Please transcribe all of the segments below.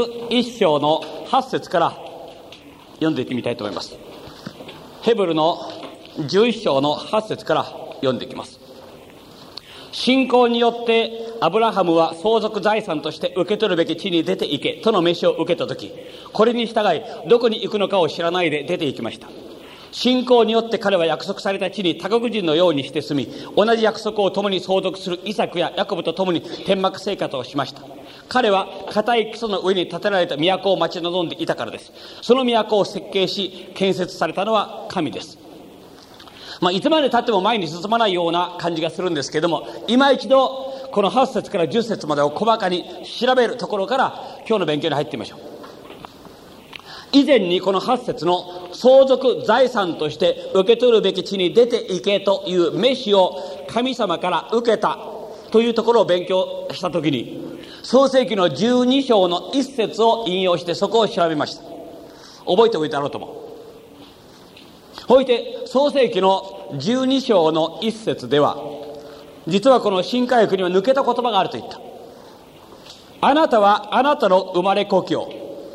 1章の8節から読んでいってみたいと思います。ヘブルの11章の8節から読んでいきます。信仰によってアブラハムは相続財産として受け取るべき地に出て行けとの召しを受けたとき、これに従いどこに行くのかを知らないで出て行きました。信仰によって彼は約束された地に他国人のようにして住み、同じ約束を共に相続するイサクやヤコブと共に天幕生活をしました。彼は固い基礎の上に建てられた都を待ち望んでいたからです。その都を設計し建設されたのは神です。いつまで経っても前に進まないような感じがするんですけども、今一度この8節から10節までを細かに調べるところから今日の勉強に入ってみましょう。以前にこの8節の相続財産として受け取るべき地に出て行けという召しを神様から受けたというところを勉強したときに、創世記の12章の1節を引用してそこを調べました。覚えておいたろうと思う。ほいて創世記の12章の1節では、実はこの新科学には抜けた言葉があると言った。あなたはあなたの生まれ故郷、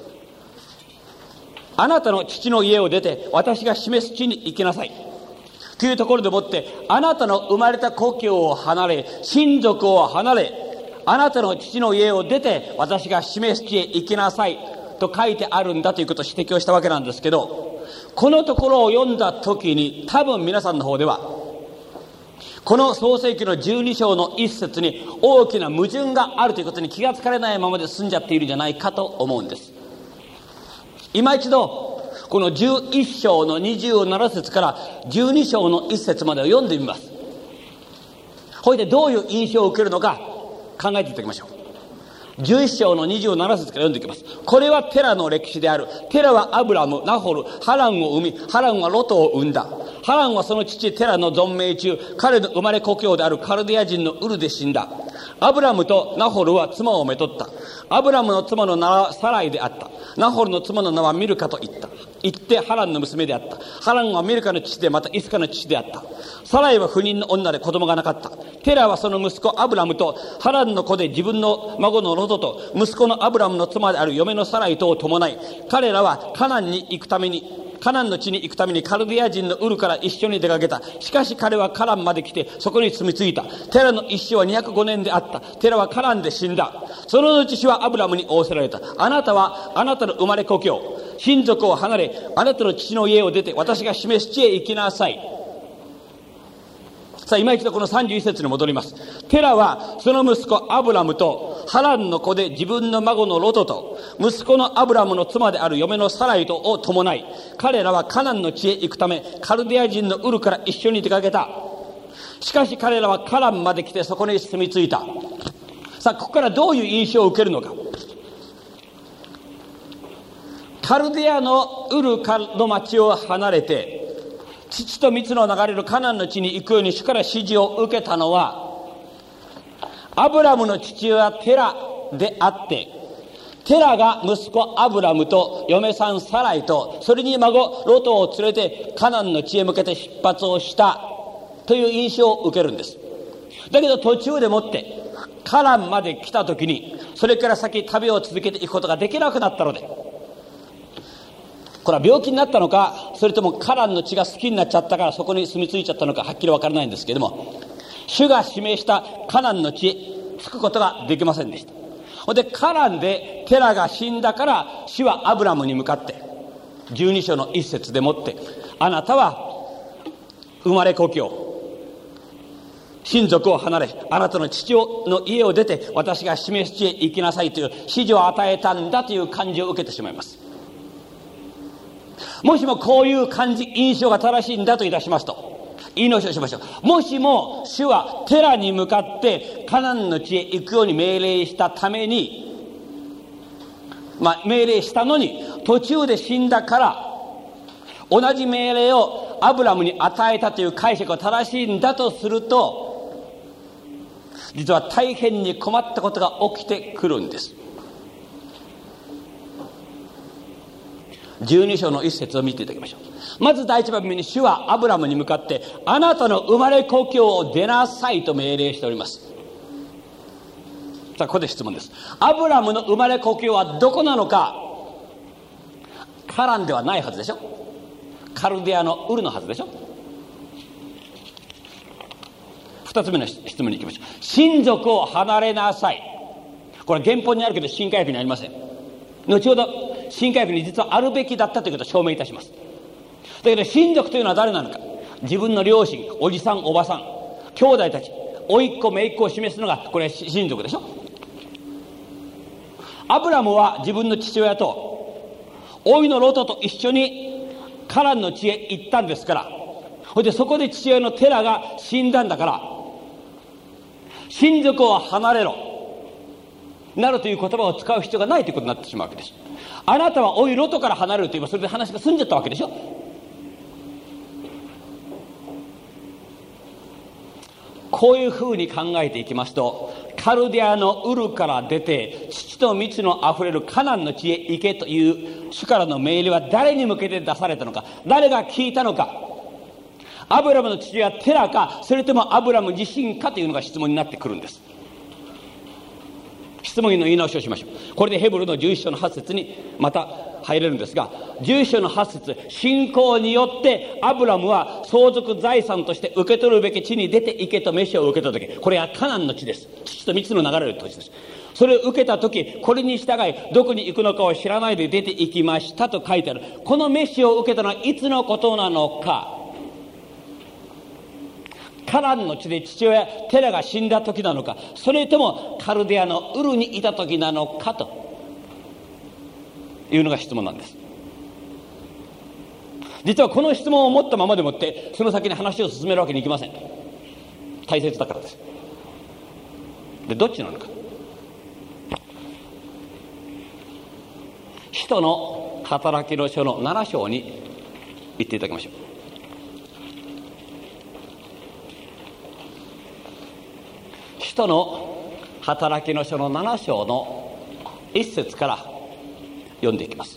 あなたの父の家を出て私が示す地に行きなさいというところでもって、あなたの生まれた故郷を離れ、親族を離れ、あなたの父の家を出て私が示す地へ行きなさいと書いてあるんだということを指摘をしたわけなんですけど、このところを読んだ時に多分皆さんの方ではこの創世記の12章の一節に大きな矛盾があるということに気がつかれないままで済んじゃっているんじゃないかと思うんです。今一度この11章の27節から12章の1節までを読んでみます。ほいでどういう印象を受けるのか考えていただきましょう。11章の27節から読んでいきます。これはテラの歴史である。テラはアブラム、ナホル、ハランを生み、ハランはロトを生んだ。ハランはその父テラの存命中、彼の生まれ故郷であるカルディア人のウルで死んだ。アブラムとナホルは妻をめとった。アブラムの妻の名はサライであった。ナホルの妻の名はミルカと言った。言ってハランの娘であった。ハランはミルカの父で、またイスカの父であった。サライは不妊の女で子供がなかった。テラはその息子アブラムとハランの子で自分の孫のロトと息子のアブラムの妻である嫁のサライとを伴い、彼らはカナンの地に行くためにカルディア人のウルから一緒に出かけた。しかし彼はカランまで来てそこに住み着いた。テラの一生は205年であった。テラはカランで死んだ。その後死はアブラムに仰せられた。あなたはあなたの生まれ故郷、親族を離れ、あなたの父の家を出て私が示す地へ行きなさい。さあ今一度この31節に戻ります。テラはその息子アブラムとハランの子で自分の孫のロトと息子のアブラムの妻である嫁のサライとを伴い、彼らはカナンの地へ行くためカルディア人のウルから一緒に出かけた。しかし彼らはカランまで来てそこに住み着いた。さあここからどういう印象を受けるのか。カルディアのウルの町を離れて父と蜜の流れるカナンの地に行くように主から指示を受けたのはアブラムの父親テラであって、テラが息子アブラムと嫁さんサライとそれに孫ロトを連れてカナンの地へ向けて出発をしたという印象を受けるんです。だけど途中でもってカナンまで来た時にそれから先旅を続けていくことができなくなったので、これは病気になったのか、それともカナンの地が好きになっちゃったからそこに住み着いちゃったのかはっきり分からないんですけれども、主が指名したカナンの地へ着くことができませんでした。でカナンでテラが死んだから主はアブラムに向かって12章の一節でもって、あなたは生まれ故郷、親族を離れ、あなたの父の家を出て私が示す地へ行きなさいという指示を与えたんだという感じを受けてしまいます。もしもこういう感じ、印象が正しいんだといたしますと、言い直しをしましょう。もしも主はテラに向かってカナンの地へ行くように命令したために、命令したのに途中で死んだから同じ命令をアブラムに与えたという解釈が正しいんだとすると、実は大変に困ったことが起きてくるんです。12章の一節を見ていただきましょう。まず第一番目に主はアブラムに向かってあなたの生まれ故郷を出なさいと命令しております。 さあここで質問です。アブラムの生まれ故郷はどこなのか。カランではないはずでしょ。カルデアのウルのはずでしょ。二つ目の質問に行きましょう。親族を離れなさい。これ原本にあるけど新海訳にありません。後ほど新海訳に実はあるべきだったということを証明いたします。だけど親族というのは誰なのか。自分の両親、おじさん、おばさん、兄弟たち、甥っ子、姪っ子を示すのがこれ親族でしょ。アブラムは自分の父親と甥のロトと一緒にカランの地へ行ったんですから、そこで父親のテラが死んだんだから、親族を離れろなるという言葉を使う必要がないということになってしまうわけです。あなたは甥ロトから離れると言えばそれで話が済んじゃったわけでしょ。こういうふうに考えていきますと、カルデアのウルから出て乳と蜜のあふれるカナンの地へ行けという主からの命令は誰に向けて出されたのか、誰が聞いたのか。アブラムの父親テラか、それともアブラム自身かというのが質問になってくるんです。質問の言い直しをしましょう。これでヘブルの11章の8節にまた入れるんですが、11章の8節、信仰によってアブラムは相続財産として受け取るべき地に出て行けと召しを受けた時、これはカナンの地です。土と蜜の流れる土地です。それを受けた時、これに従いどこに行くのかを知らないで出て行きましたと書いてある。この召しを受けたのはいつのことなのか。カナンの地で父親テラが死んだ時なのか、それともカルデアのウルにいた時なのかというのが質問なんです。実はこの質問を持ったままでもってその先に話を進めるわけにいきません。大切だからです。で、どっちなのか。使徒の働きの書の7章に行っていただきましょう。使徒の働きの書の7章の1節から読んでいきます。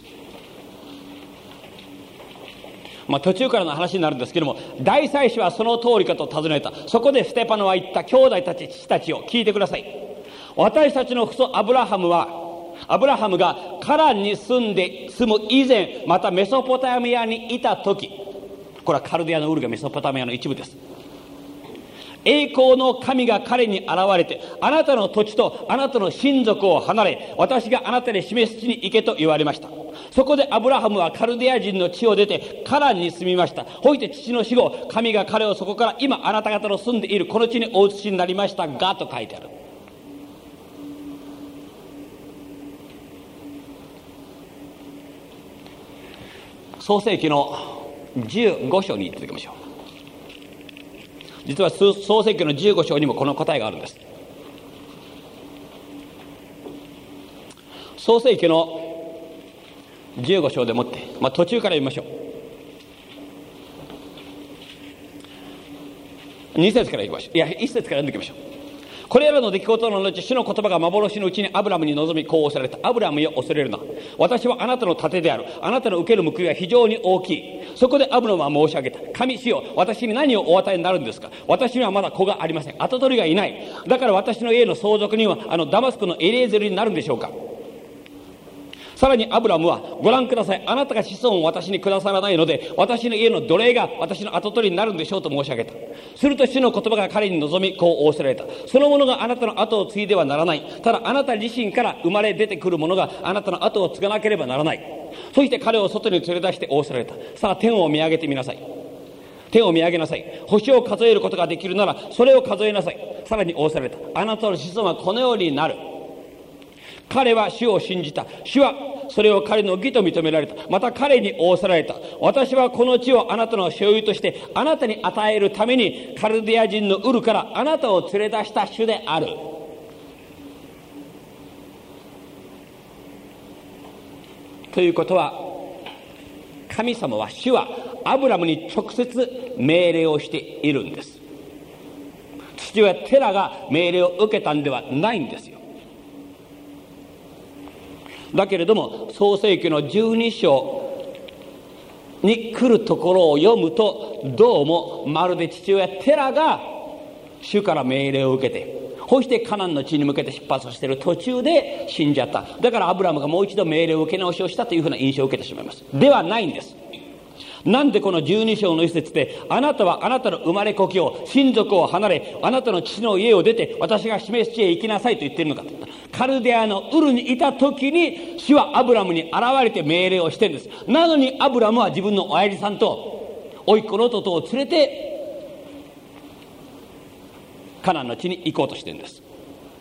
途中からの話になるんですけども、大祭司はその通りかと尋ねた。そこでステパノは言った。兄弟たち、父たちを聞いてください。私たちの父祖アブラハムがカランに住む以前、またメソポタミアにいた時、これはカルデアのウルがメソポタミアの一部です。栄光の神が彼に現れて、あなたの土地とあなたの親族を離れ、私があなたに示す地に行けと言われました。そこでアブラハムはカルデア人の地を出てカランに住みました。ほいて父の死後、神が彼をそこから今あなた方の住んでいるこの地にお移しになりましたがと書いてある。創世記の15章に行っていただきましょう。実は創世記の15章にもこの答えがあるんです。創世記の15章でもって、途中から読みましょう。2節から読みましょう。いや、1節から読んでいきましょう。これらの出来事の後、主の言葉が幻のうちにアブラムに臨みこうおされた。アブラムよ、恐れるな。私はあなたの盾である。あなたの受ける報いは非常に大きい。そこでアブラムは申し上げた。神主よ、私に何をお与えになるんですか。私にはまだ子がありません。跡取りがいない。だから私の家の相続人はダマスコのエリエゼルになるんでしょうか。さらにアブラムは、ご覧ください。あなたが子孫を私にくださらないので、私の家の奴隷が私の跡取りになるんでしょうと申し上げた。すると主の言葉が彼に望み、こう仰せられた。その者があなたの後を継いではならない。ただあなた自身から生まれ出てくる者があなたの後を継がなければならない。そして彼を外に連れ出して仰せられた。さあ天を見上げてみなさい。天を見上げなさい。星を数えることができるならそれを数えなさい。さらに仰せられた。あなたの子孫はこのようになる。彼は主を信じた。主はそれを彼の義と認められた。また彼に仰せられた。私はこの地をあなたの所有としてあなたに与えるためにカルデア人のウルからあなたを連れ出した主である。ということは、神様は、主はアブラムに直接命令をしているんです。父親テラが命令を受けたんではないんですよ。だけれども創世記の12章に来るところを読むと、どうもまるで父親テラが主から命令を受けて、 そしてカナンの地に向けて出発している途中で死んじゃった。だからアブラムがもう一度命令を受け直しをしたというふうな印象を受けてしまいます。ではないんです。なんでこの12章の一節で、あなたはあなたの生まれ故郷、親族を離れ、あなたの父の家を出て、私が示す地へ行きなさいと言っているのかと。カルデアのウルにいた時に、主はアブラムに現れて命令をしているんです。なのにアブラムは自分の親父さんと、甥っ子の弟を連れて、カナンの地に行こうとしているんです。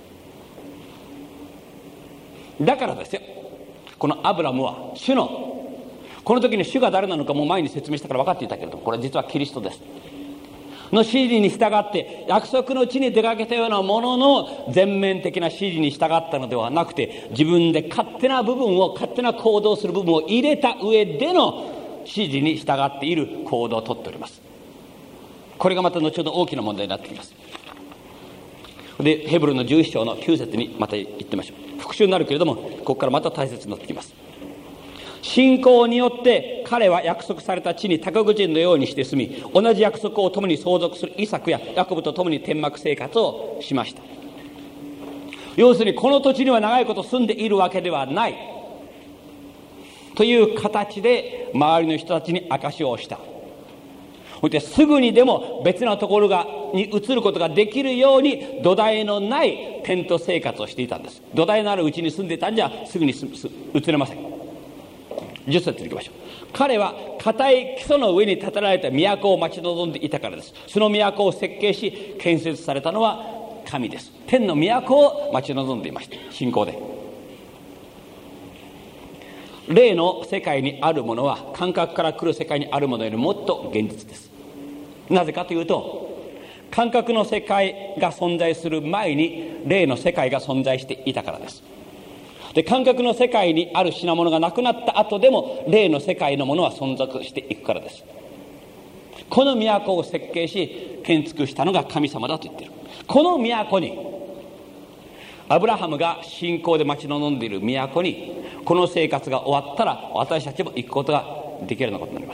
だからですよ、このアブラムは主の、この時に主が誰なのかもう前に説明したから分かっていたけれども、これは実はキリストですの指示に従って約束の地に出かけたようなものの全面的な指示に従ったのではなくて、自分で勝手な部分を、勝手な行動する部分を入れた上での指示に従っている行動をとっております。これがまた後ほど大きな問題になってきます。でヘブルの11章の9節にまた言ってみましょう。復習になるけれども、ここからまた大切になってきます。信仰によって彼は約束された地に他国人のようにして住み、同じ約束を共に相続するイサクやヤコブと共に天幕生活をしました。要するにこの土地には長いこと住んでいるわけではないという形で周りの人たちに証しをした。そしてすぐにでも別なところに移ることができるように土台のないテント生活をしていたんです。土台のあるうちに住んでいたんじゃすぐに移れません。10節に行きましょう。彼は固い基礎の上に建てられた都を待ち望んでいたからです。その都を設計し建設されたのは神です。天の都を待ち望んでいました。信仰で霊の世界にあるものは感覚から来る世界にあるものよりもっと現実です。なぜかというと、感覚の世界が存在する前に霊の世界が存在していたからです。で、感覚の世界にある品物がなくなった後でも霊の世界のものは存続していくからです。この都を設計し建築したのが神様だと言っている。この都に、アブラハムが信仰で待ち望んでいる都に、この生活が終わったら私たちも行くことができるようなことになります。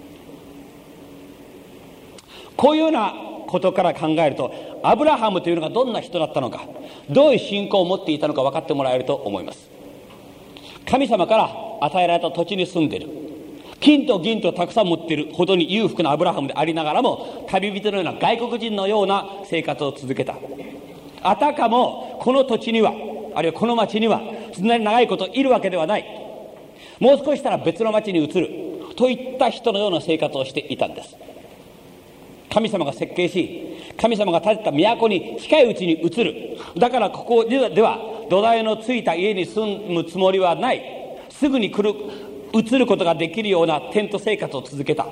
こういうようなことから考えると、アブラハムというのがどんな人だったのか、どういう信仰を持っていたのか分かってもらえると思います。神様から与えられた土地に住んでいる、金と銀とたくさん持っているほどに裕福なアブラハムでありながらも、旅人のような外国人のような生活を続けた。あたかもこの土地には、あるいはこの町にはそんなに長いこといるわけではない、もう少ししたら別の町に移るといった人のような生活をしていたんです。神様が設計し、神様が建てた都に近いうちに移る。だからここでは土台のついた家に住むつもりはない。すぐに移ることができるようなテント生活を続けた。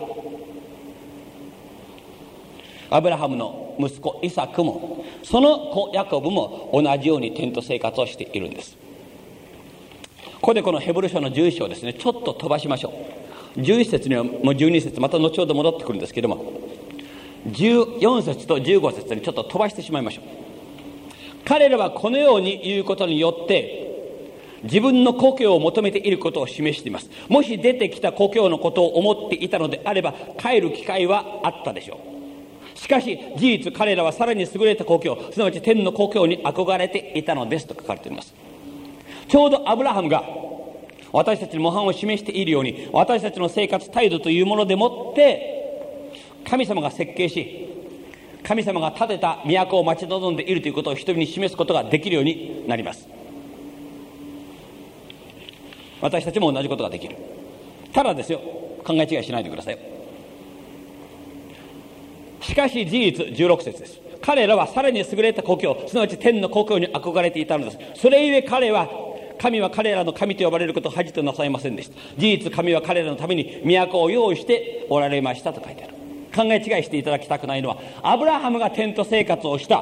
アブラハムの息子イサクもその子ヤコブも同じようにテント生活をしているんです。ここでこのヘブル書の11章ですね、ちょっと飛ばしましょう。11節にはもう12節、また後ほど戻ってくるんですけども、14節と15節にちょっと飛ばしてしまいましょう。彼らはこのように言うことによって自分の故郷を求めていることを示しています。もし出てきた故郷のことを思っていたのであれば帰る機会はあったでしょう。しかし事実彼らはさらに優れた故郷、すなわち天の故郷に憧れていたのですと書かれています。ちょうどアブラハムが私たちに模範を示しているように、私たちの生活態度というものでもって神様が設計し、神様が建てた都を待ち望んでいるということを人々に示すことができるようになります。私たちも同じことができる。ただですよ、考え違いしないでくださいよ。しかし事実16節です。彼らはさらに優れた故郷、すなわち天の故郷に憧れていたのです。それゆえ神は彼らの神と呼ばれることを恥となさいませんでした。事実神は彼らのために都を用意しておられましたと書いてある。考え違いしていただきたくないのは、アブラハムがテント生活をした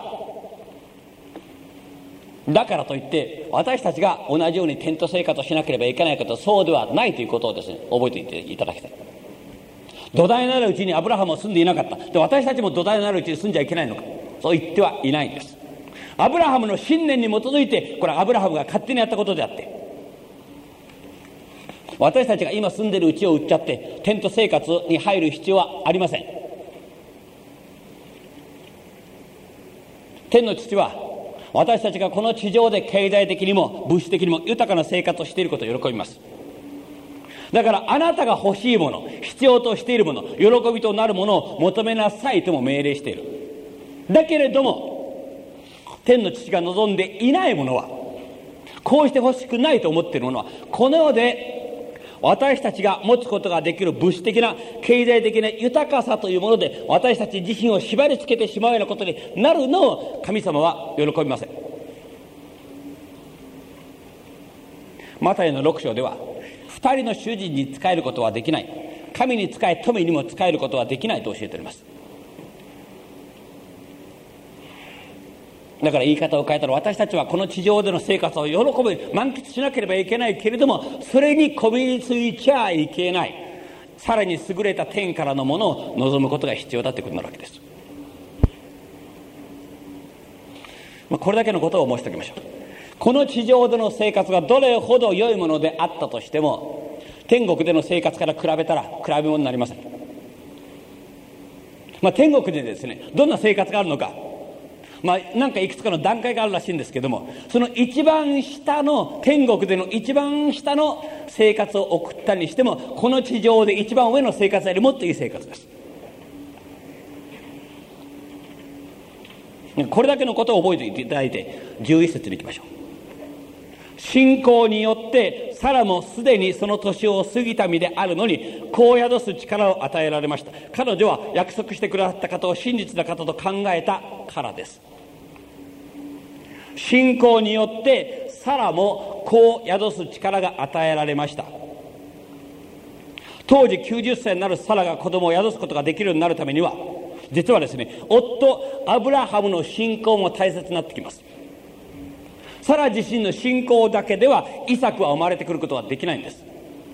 だからといって私たちが同じようにテント生活をしなければいけないかと、そうではないということをですね、覚えていていただきたい。土台のあるうちにアブラハムは住んでいなかった。で、私たちも土台のあるうちに住んじゃいけないのか、そう言ってはいないんです。アブラハムの信念に基づいて、これはアブラハムが勝手にやったことであって、私たちが今住んでいる家を売っちゃってテント生活に入る必要はありません。天の父は私たちがこの地上で経済的にも物質的にも豊かな生活をしていることを喜びます。だからあなたが欲しいもの、必要としているもの、喜びとなるものを求めなさいとも命令している。だけれども天の父が望んでいないものは、こうして欲しくないと思っているものは、この世で私たちが持つことができる物質的な経済的な豊かさというもので私たち自身を縛り付けてしまうようなことになるのを神様は喜びません。マタイの6章では、2人の主人に仕えることはできない、神に仕え富にも仕えることはできないと教えております。だから言い方を変えたら、私たちはこの地上での生活を喜び満喫しなければいけないけれども、それにこびりついちゃいけない、さらに優れた天からのものを望むことが必要だということなわけです。これだけのことを申しておきましょう。この地上での生活がどれほど良いものであったとしても、天国での生活から比べたら比べ物になりません。天国でですね、どんな生活があるのか、なんかいくつかの段階があるらしいんですけども、その一番下の天国での一番下の生活を送ったにしても、この地上で一番上の生活よりもっといい生活です。これだけのことを覚えていただいて11節に行きましょう。信仰によってサラもすでにその年を過ぎた身であるのに、子を宿す力を与えられました。彼女は約束してくださった方を真実な方と考えたからです。信仰によってサラも子を宿す力が与えられました。当時90歳になるサラが子供を宿すことができるようになるためには、実はですね、夫アブラハムの信仰も大切になってきます。サラ自身の信仰だけではイサクは生まれてくることはできないんです。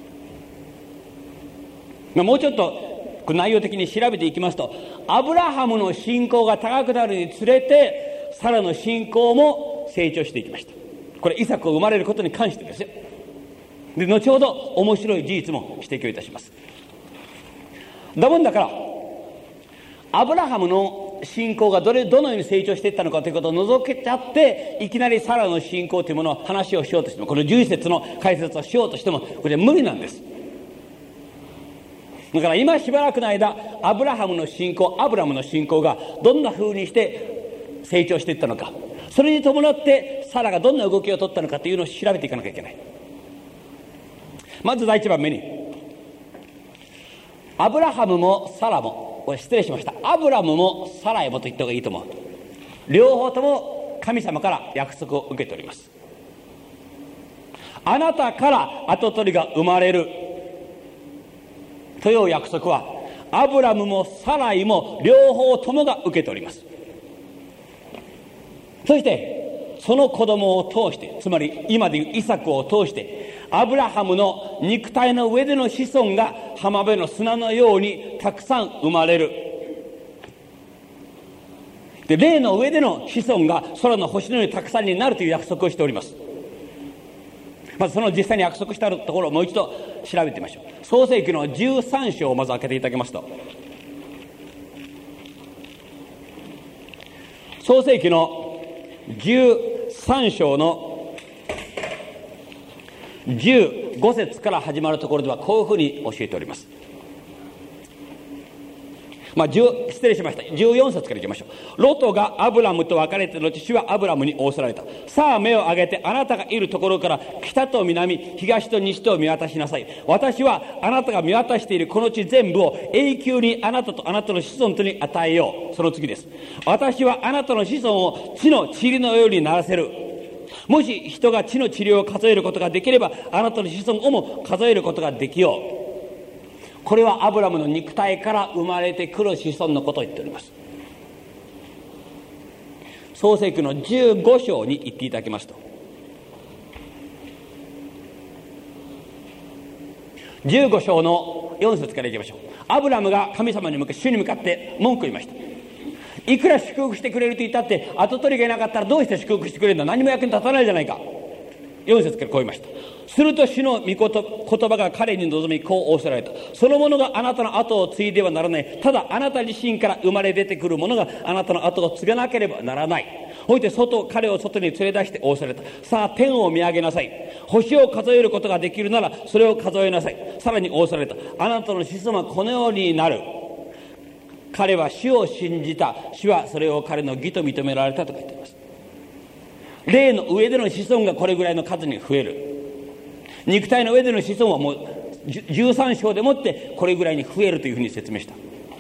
もうちょっと内容的に調べていきますと、アブラハムの信仰が高くなるにつれてサラの信仰も成長していきました。これイサクを生まれることに関してですよ。で、後ほど面白い事実も指摘をいたします。だもんだから、アブラハムの信仰がどのように成長していったのかということを除けちゃって、いきなりサラの信仰というものを話をしようとしても、この11節の解説をしようとしても、これ無理なんです。だから今しばらくの間、アブラムの信仰がどんな風にして成長していったのか、それに伴ってサラがどんな動きを取ったのかというのを調べていかなきゃいけない。まず第一番目に、アブラハムもサラも、これ失礼しました、アブラムもサライもと言った方がいいと思う。両方とも神様から約束を受けております。あなたから跡取りが生まれるという約束は、アブラムもサライも両方ともが受けております。そしてその子供を通して、つまり今でいうイサクを通して、アブラハムの肉体の上での子孫が浜辺の砂のようにたくさん生まれる。で、霊の上での子孫が空の星のようにたくさんになるという約束をしております。まずその実際に約束したところをもう一度調べてみましょう。創世記の13章をまず開けていただきますと、創世記の13章の15節から始まるところではこういうふうに教えております。失礼しました。14節からいきましょう。ロトがアブラムと別れての父はアブラムに仰せられた。さあ目を上げて、あなたがいるところから北と南、東と西と見渡しなさい。私はあなたが見渡しているこの地全部を永久にあなたとあなたの子孫とに与えよう。その次です。私はあなたの子孫を地の塵のようにならせる。もし人が地の塵を数えることができれば、あなたの子孫をも数えることができよう。これはアブラムの肉体から生まれてくる子孫のことを言っております。創世記の15章に言っていただきますと、15章の4節からいきましょう。アブラムが神様に向け、主に向かって文句を言いました。いくら祝福してくれると言ったって、跡取りがいなかったらどうして祝福してくれるんだ、何も役に立たないじゃないか。 4節からこう言いました。すると主の御言葉が彼に望み、こう仰せられた。その者があなたの後を継いではならない。ただあなた自身から生まれ出てくる者があなたの後を継がなければならない。ほいで彼を外に連れ出して仰せられた。さあ天を見上げなさい。星を数えることができるならそれを数えなさい。さらに仰せられた。あなたの子孫はこのようになる。彼は主を信じた。主はそれを彼の義と認められたと書いています。霊の上での子孫がこれぐらいの数に増える。肉体の上での子孫はもう13章でもってこれぐらいに増えるというふうに説明した。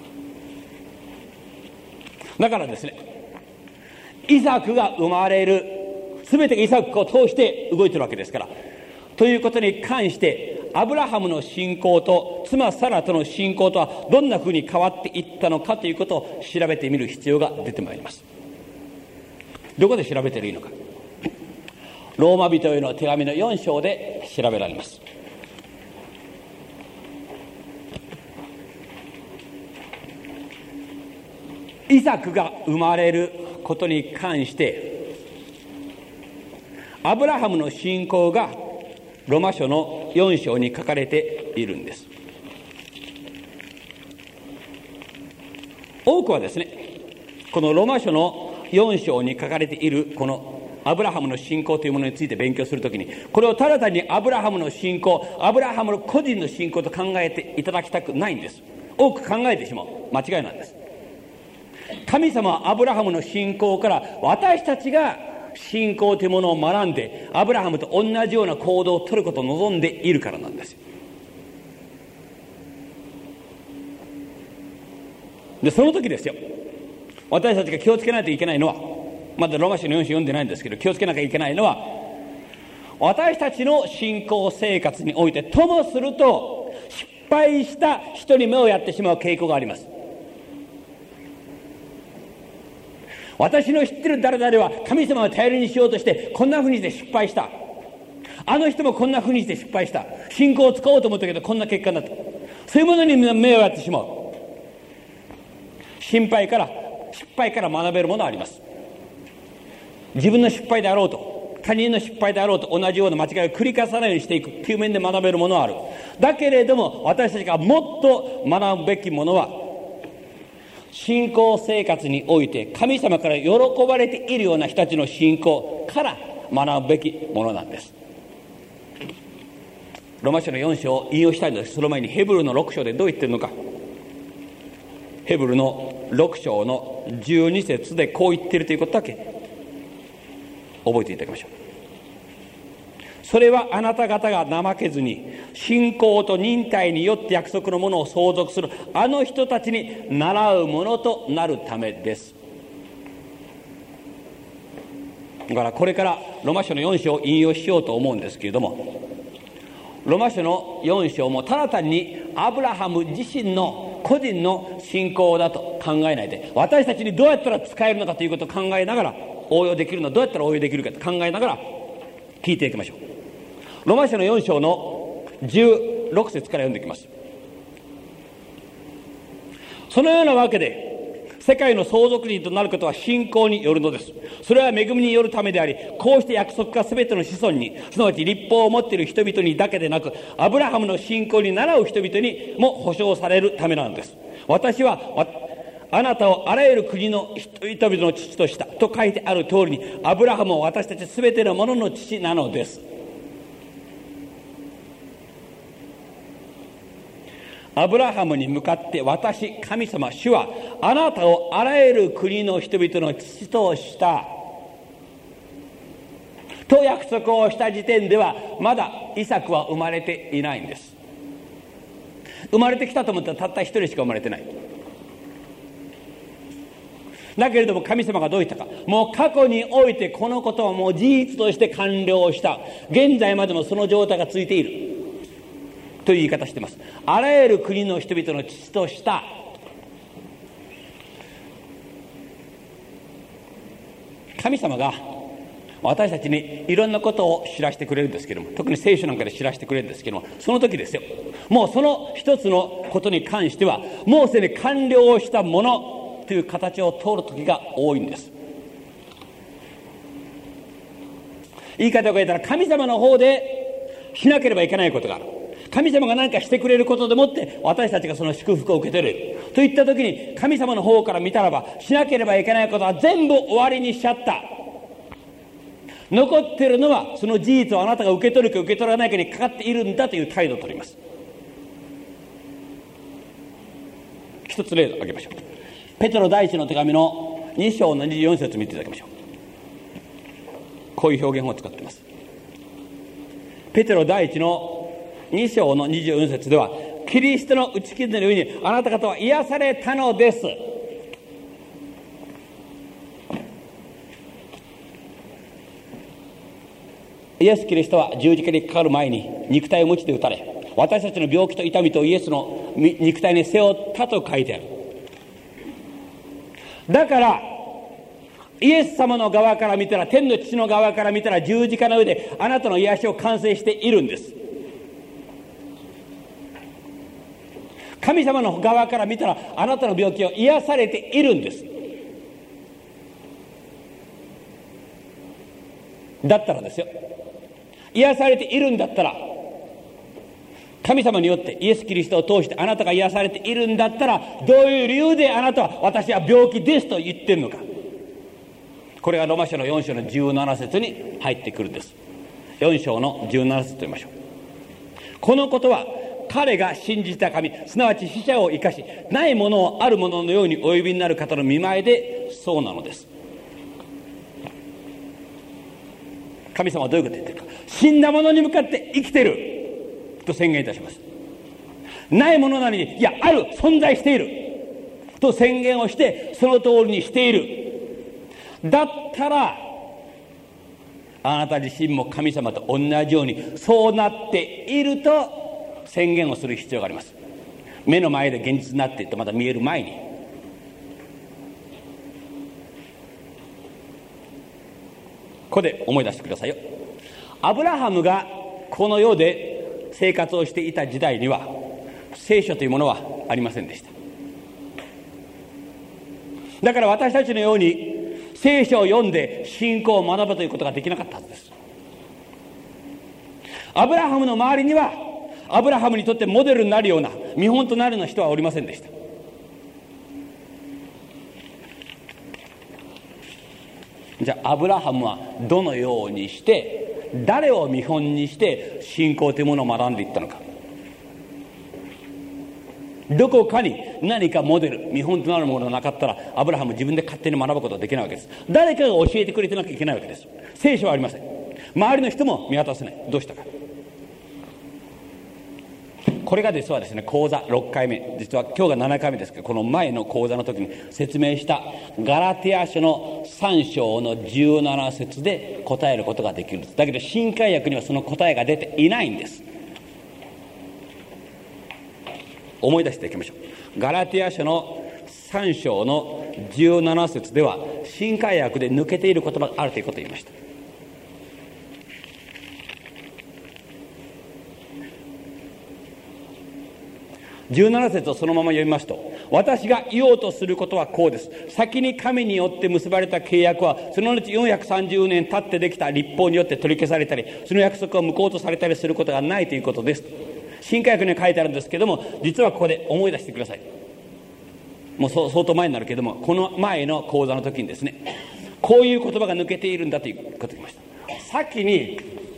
だからですね、イサクが生まれる、全てがイサクを通して動いてるわけですから、ということに関してアブラハムの信仰と妻サラとの信仰とはどんなふうに変わっていったのかということを調べてみる必要が出てまいります。どこで調べていいのか。ローマ人への手紙の4章で調べられます。イサクが生まれることに関してアブラハムの信仰がローマ書の4章に書かれているんです。多くはですね、このローマ書の4章に書かれているこのアブラハムの信仰というものについて勉強するときに、これをただ単にアブラハムの信仰、アブラハムの個人の信仰と考えていただきたくないんです。多く考えてしまう間違いなんです。神様はアブラハムの信仰から私たちが信仰というものを学んでアブラハムと同じような行動を取ることを望んでいるからなんです。でその時ですよ、私たちが気をつけないといけないのは、まだローマ書の4章読んでないんですけど、気をつけなきゃいけないのは、私たちの信仰生活においてともすると失敗した人に目をやってしまう傾向があります。私の知ってる誰々は神様を頼りにしようとしてこんなふうにして失敗した。あの人もこんなふうにして失敗した。信仰を使おうと思ったけどこんな結果になった。そういうものに目をやってしまう。失敗から学べるものはあります。自分の失敗であろうと他人の失敗であろうと同じような間違いを繰り返さないようにしていくという面で学べるものはある。だけれども私たちがもっと学ぶべきものは、信仰生活において神様から喜ばれているような人たちの信仰から学ぶべきものなんです。ローマ書の4章を引用したいのです。その前にヘブルの6章でどう言ってるのか。ヘブルの6章の12節でこう言っているということだけ覚えていただきましょう。それはあなた方が怠けずに信仰と忍耐によって約束のものを相続するあの人たちに習うものとなるためです。だからこれからローマ書の4章を引用しようと思うんですけれども、ローマ書の4章もただ単にアブラハム自身の個人の信仰だと考えないで、私たちにどうやったら使えるのかということを考えながら、応用できるのはどうやったら応用できるかと考えながら聞いていきましょう。ローマ書の4章の16節から読んでいきます。そのようなわけで世界の相続人となることは信仰によるのです。それは恵みによるためであり、こうして約束が全ての子孫に、すなわち立法を持っている人々にだけでなくアブラハムの信仰に倣う人々にも保証されるためなのです。私はあなたをあらゆる国の人々の父としたと書いてある通りに、アブラハムは私たち全てのものの父なのです。アブラハムに向かって私神様主はあなたをあらゆる国の人々の父としたと約束をした時点ではまだイサクは生まれていないんです。生まれてきたと思ったらたった一人しか生まれてない。だけれども神様がどう言ったか、もう過去においてこのことはもう事実として完了した。現在までもその状態が続いているという言い方しています。あらゆる国の人々の父とした神様が私たちにいろんなことを知らせてくれるんですけども、特に聖書なんかで知らせてくれるんですけども、その時ですよ、もうその一つのことに関してはもうすでに完了したものという形を通る時が多いんです。 言い方を変えたら、神様の方でしなければいけないことがある。神様が何かしてくれることでもって私たちがその祝福を受け取れるといった時に、神様の方から見たらばしなければいけないことは全部終わりにしちゃった。残ってるのはその事実をあなたが受け取るか受け取らないかにかかっているんだという態度を取ります。一つ例を挙げましょう。ペテロ第一の手紙の2章の24節を見ていただきましょう。こういう表現を使っています。ペテロ第一の2章の24節では、キリストの打ち傷の上にあなた方は癒されたのです。イエス・キリストは十字架にかかる前に肉体を鞭で打たれ、私たちの病気と痛みとイエスの肉体に背負ったと書いてある。だからイエス様の側から見たら、天の父の側から見たら、十字架の上であなたの癒しを完成しているんです。神様の側から見たら、あなたの病気を癒されているんです。だったらですよ、癒されているんだったら、神様によってイエス・キリストを通してあなたが癒されているんだったら、どういう理由であなたは私は病気ですと言っているのか。これがローマ書の4章の17節に入ってくるんです。4章の17節と言いましょう。このことは彼が信じた神、すなわち死者を生かし、ないものをあるもののようにお呼びになる方の見前でそうなのです。神様はどういうことを言っているか。死んだ者に向かって生きていると宣言いたします。ないものなのに、いや、ある、存在していると宣言をして、その通りにしている。だったらあなた自身も神様と同じようにそうなっていると宣言をする必要があります。目の前で現実になっていってまだ見える前に。ここで思い出してくださいよ。アブラハムがこの世で生活をしていた時代には聖書というものはありませんでした。だから私たちのように聖書を読んで信仰を学ぶということができなかったはずです。アブラハムの周りにはアブラハムにとってモデルになるような、見本となるような人はおりませんでした。じゃあアブラハムはどのようにして、誰を見本にして信仰というものを学んでいったのか。どこかに何かモデル、見本となるものがなかったら、アブラハム自分で勝手に学ぶことはできないわけです。誰かが教えてくれてなきゃいけないわけです。聖書はありません。周りの人も見渡せない。どうしたか。これが実はですね、講座6回目、実は今日が7回目ですけど、この前の講座の時に説明したガラテヤ書の3章の17節で答えることができるんです。だけど新海訳にはその答えが出ていないんです。思い出していきましょう。ガラテヤ書の3章の17節では新海訳で抜けている言葉があるということを言いました。17節をそのまま読みますと、私が言おうとすることはこうです。先に神によって結ばれた契約はその後430年経ってできた律法によって取り消されたり、その約束を無効とされたりすることがないということです。新海訳には書いてあるんですけども、実はここで思い出してください。もう相当前になるけども、この前の講座の時にですね、こういう言葉が抜けているんだということを言いました。先に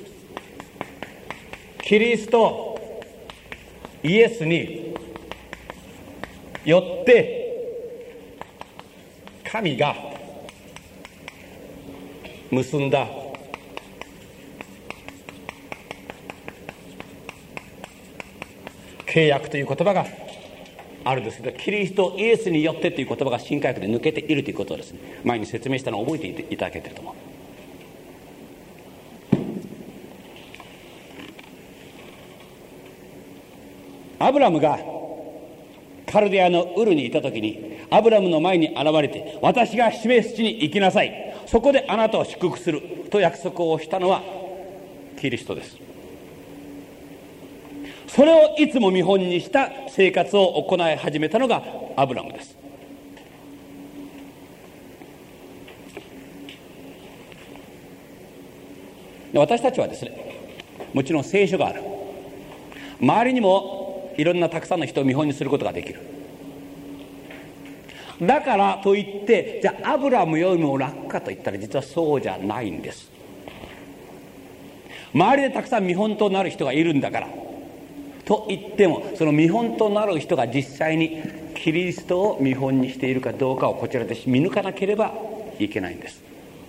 キリストイエスによって神が結んだ契約という言葉があるんですけど、キリストイエスによってという言葉が新海訳で抜けているということをですね、前に説明したのを覚えていただけていると思う。アブラムがカルデアのウルにいた時に、アブラムの前に現れて、私が示す地に行きなさい、そこであなたを祝福すると約束をしたのはキリストです。それをいつも見本にした生活を行い始めたのがアブラムです。 私たちはですね、もちろん聖書がある。周りにもいろんなたくさんの人を見本にすることができる。だからといってじゃあアブラムよりも楽かといったら実はそうじゃないんです。周りでたくさん見本となる人がいるんだからと言っても、その見本となる人が実際にキリストを見本にしているかどうかをこちらで見抜かなければいけないんです。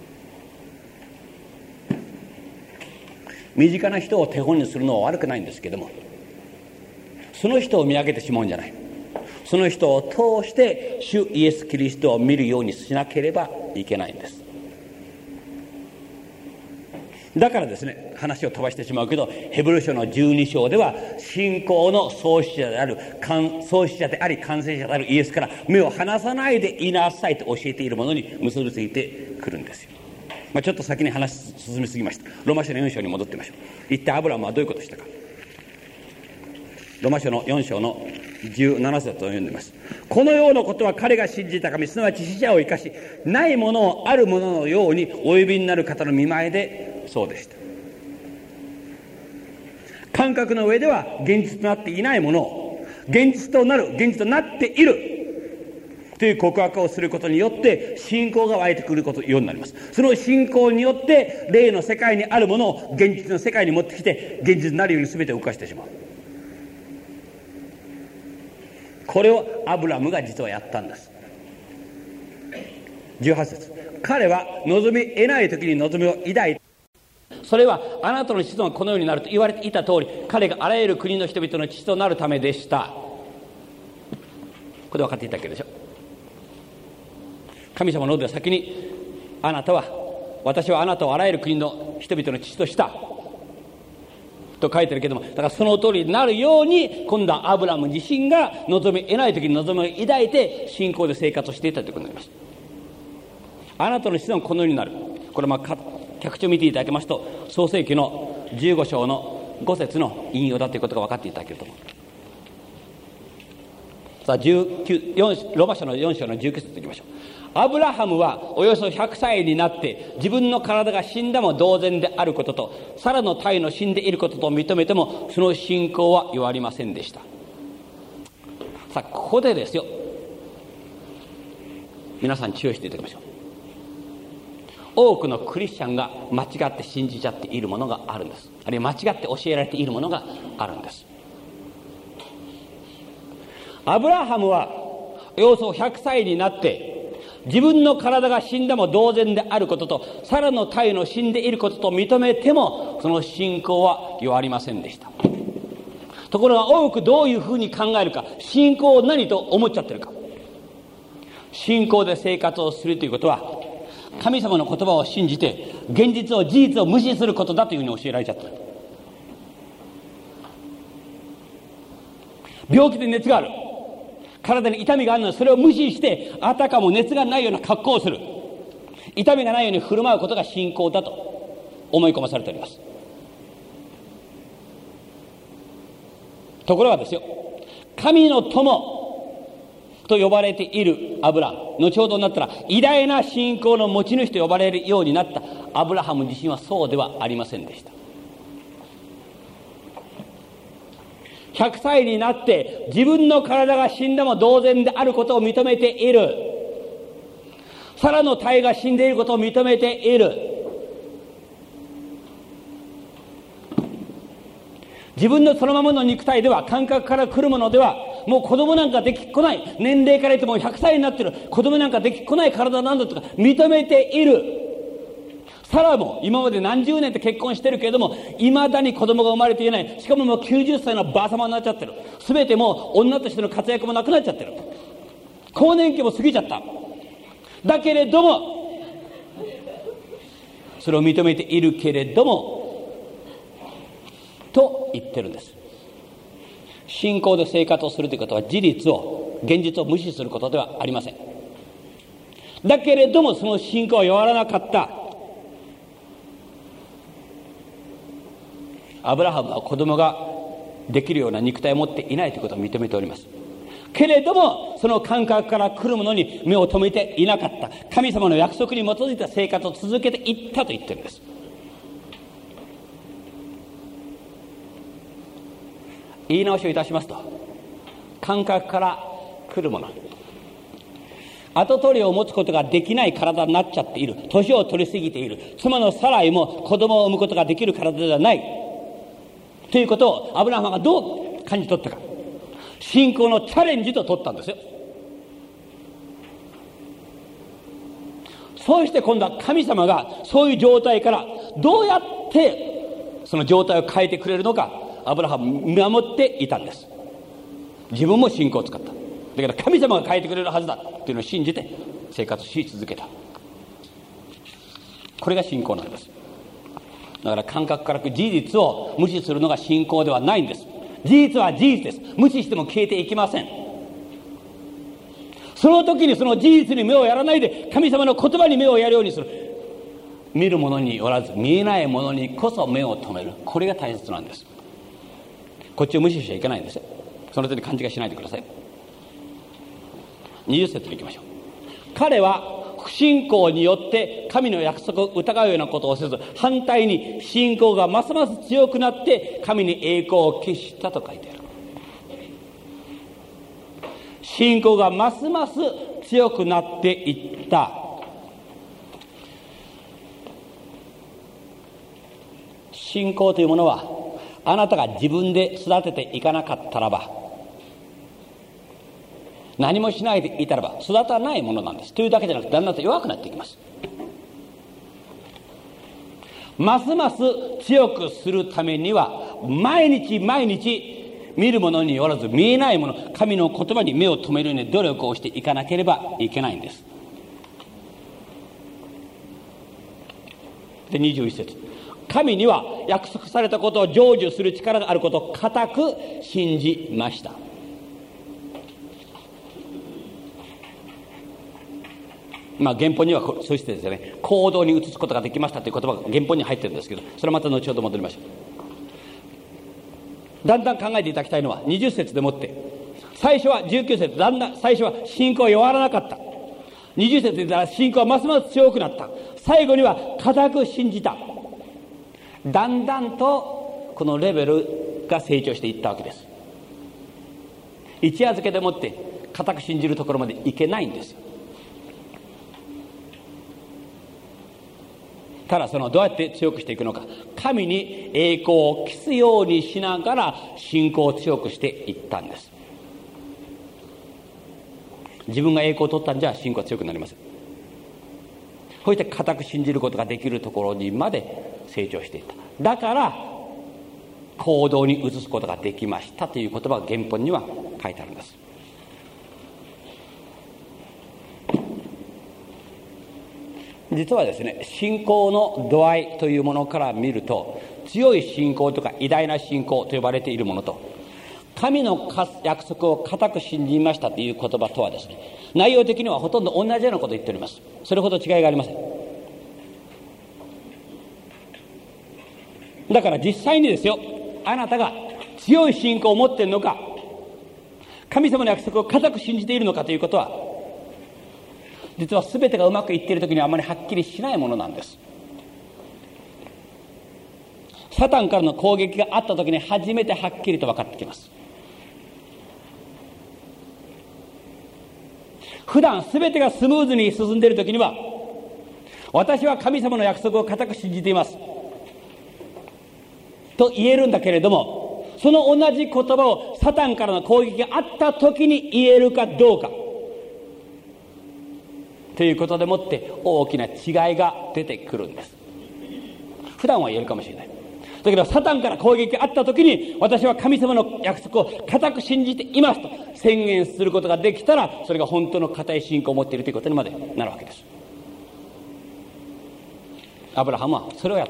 身近な人を手本にするのは悪くないんですけども、その人を見上げてしまうんじゃない。その人を通して主イエス・キリストを見るようにしなければいけないんです。だからですね、話を飛ばしてしまうけど、ヘブル書の12章では信仰の創始者であり完成者であるイエスから目を離さないでいなさいと教えているものに結びついてくるんですよ。ちょっと先に話進みすぎました。ローマ書の4章に戻ってみましょう。一体アブラムはどういうことをしたか。ローマ書の4章の17節を読んでいます。このようなことは彼が信じた神、すなわち死者を生かし、ないものをあるもののようにお呼びになる方の見前でそうでした。感覚の上では現実となっていないものを現実となっているという告白をすることによって信仰が湧いてくることようになります。その信仰によって霊の世界にあるものを現実の世界に持ってきて、現実になるように全て動かしてしまう。これをアブラムが実はやったんです。18節、彼は望み得ない時に望みを抱いて、それはあなたの子孫がこのようになると言われていた通り、彼があらゆる国の人々の父となるためでした。これ分かっていただけるでしょ。神様の方では先に私はあなたをあらゆる国の人々の父としたと書いてるけども、だからその通りになるように今度はアブラム自身が望み得ない時に望みを抱いて信仰で生活をしていたということになります。あなたの子孫がこのようになる。これ脚注を見ていただきますと、創世記の15章の5節の引用だということが分かっていただけると思う。さあローマ書の4章の19節いきましょう。アブラハムはおよそ100歳になって自分の体が死んだも同然であることと、サラの胎の死んでいることと認めてもその信仰は弱りませんでした。さあここでですよ、皆さん注意していただきましょう。多くのクリスチャンが間違って信じちゃっているものがあるんです。あるいは間違って教えられているものがあるんです。アブラハムはおよそ100歳になって自分の体が死んだも同然であることと、サラの胎の死んでいることと認めてもその信仰は弱りませんでした。ところが多くどういうふうに考えるか、信仰を何と思っちゃってるか。信仰で生活をするということは神様の言葉を信じて事実を無視することだというふうに教えられちゃった。病気で熱がある、体に痛みがあるのでそれを無視してあたかも熱がないような格好をする、痛みがないように振る舞うことが信仰だと思い込まされております。ところがですよ、神の友と呼ばれているアブラハム、後ほどになったら偉大な信仰の持ち主と呼ばれるようになったアブラハム自身はそうではありませんでした。100歳になって自分の体が死んだも同然であることを認めている、サラの胎が死んでいることを認めている、自分のそのままの肉体では、感覚から来るものではもう子供なんかできっこない、年齢から言っても100歳になってる子供なんかできっこない体なんだとか認めている。サラも今まで何十年って結婚してるけれどもいまだに子供が生まれていない。しかももう90歳のばあさまになっちゃってる。全てもう女としての活躍もなくなっちゃってる。更年期も過ぎちゃった。だけれどもそれを認めているけれどもと言ってるんです。信仰で生活をするということは現実を無視することではありません。だけれどもその信仰は弱らなかった。アブラハムは子供ができるような肉体を持っていないということを認めております。けれどもその感覚から来るものに目を留めていなかった。神様の約束に基づいた生活を続けていったと言ってるんです。 言い直しをいたしますと、感覚から来るもの、跡取りを持つことができない体になっちゃっている、年を取り過ぎている、妻のサライも子供を産むことができる体ではないということをアブラハムがどう感じ取ったか、信仰のチャレンジと取ったんですよ。そうして今度は神様がそういう状態からどうやってその状態を変えてくれるのか、アブラハム見守っていたんです。自分も信仰を使った。だから神様が変えてくれるはずだというのを信じて生活し続けた。これが信仰なんです。だから感覚から事実を無視するのが信仰ではないんです。事実は事実です。無視しても消えていきません。その時にその事実に目をやらないで神様の言葉に目をやるようにする。見るものによらず見えないものにこそ目を留める。これが大切なんです。こっちを無視しちゃいけないんですよ。その点に勘違いしないでください。20節に行きましょう。彼は不信仰によって神の約束を疑うようなことをせず、反対に信仰がますます強くなって神に栄光を期したと書いてある。信仰がますます強くなっていった。信仰というものはあなたが自分で育てていかなかったらば、何もしないでいたらば育たないものなんです。というだけじゃなくてだんだんと弱くなっていきます。ますます強くするためには毎日毎日見るものによらず見えないもの、神の言葉に目を留めるように努力をしていかなければいけないんです。で21節、神には約束されたことを成就する力があることを固く信じました。原本にはそうしてですね、行動に移すことができましたという言葉が原本に入ってるんですけど、それはまた後ほど戻りましょう。だんだん考えていただきたいのは20節でもって、最初は19節、だんだん最初は信仰は弱らなかった。20節で言ったら信仰はますます強くなった。最後には固く信じた。だんだんとこのレベルが成長していったわけです。一夜漬けでもって固く信じるところまでいけないんですよ。ただそのどうやって強くしていくのか、神に栄光を期すようにしながら信仰を強くしていったんです。自分が栄光を取ったんじゃ信仰は強くなりません。そして固く信じることができるところにまで成長していった。だから行動に移すことができましたという言葉が原本には書いてあるんです。実はですね、信仰の度合いというものから見ると、強い信仰とか偉大な信仰と呼ばれているものと、神の約束を固く信じましたという言葉とはですね、内容的にはほとんど同じようなことを言っております。それほど違いがありません。だから実際にですよ、あなたが強い信仰を持っているのか、神様の約束を固く信じているのかということは、実は全てがうまくいっている時にはあまりはっきりしないものなんです。サタンからの攻撃があった時に初めてはっきりと分かってきます。普段全てがスムーズに進んでいる時には、私は神様の約束を固く信じていますと言えるんだけれども、その同じ言葉をサタンからの攻撃があった時に言えるかどうかということでもって大きな違いが出てくるんです。普段は言えるかもしれない。だけどサタンから攻撃があった時に、私は神様の約束を固く信じていますと宣言することができたら、それが本当の固い信仰を持っているということにまでなるわけです。アブラハムはそれをやった。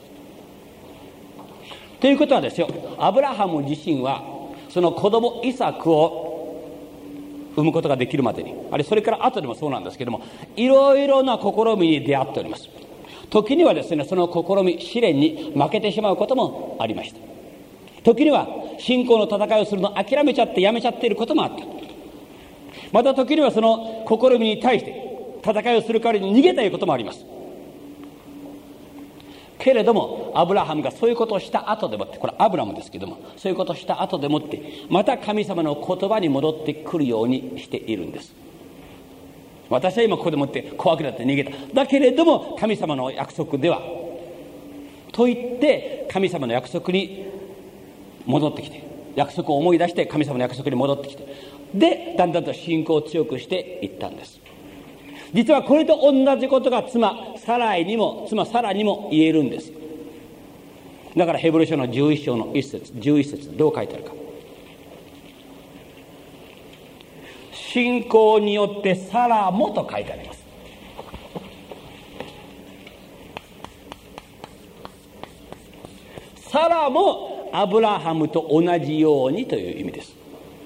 ということはですよ、アブラハム自身はその子供イサクを産むことができるまでに、あれそれから後でもそうなんですけども、いろいろな試みに出会っております。時にはですね、その試み試練に負けてしまうこともありました。時には信仰の戦いをするのを諦めちゃってやめちゃっていることもあった。また時にはその試みに対して戦いをする代わりに逃げたいこともあります。 けれどもアブラハムがそういうことをした後でもって、これアブラムですけども、そういうことをした後でもってまた神様の言葉に戻ってくるようにしているんです。私は今ここでもって怖くなって逃げた。だけれども神様の約束ではと言って神様の約束に戻ってきて、約束を思い出して神様の約束に戻ってきて、でだんだんと信仰を強くしていったんです。実はこれと同じことが妻サラにも言えるんです。だからヘブル書の11章の11節どう書いてあるか。信仰によってサラもと書いてあります。サラもアブラハムと同じようにという意味です。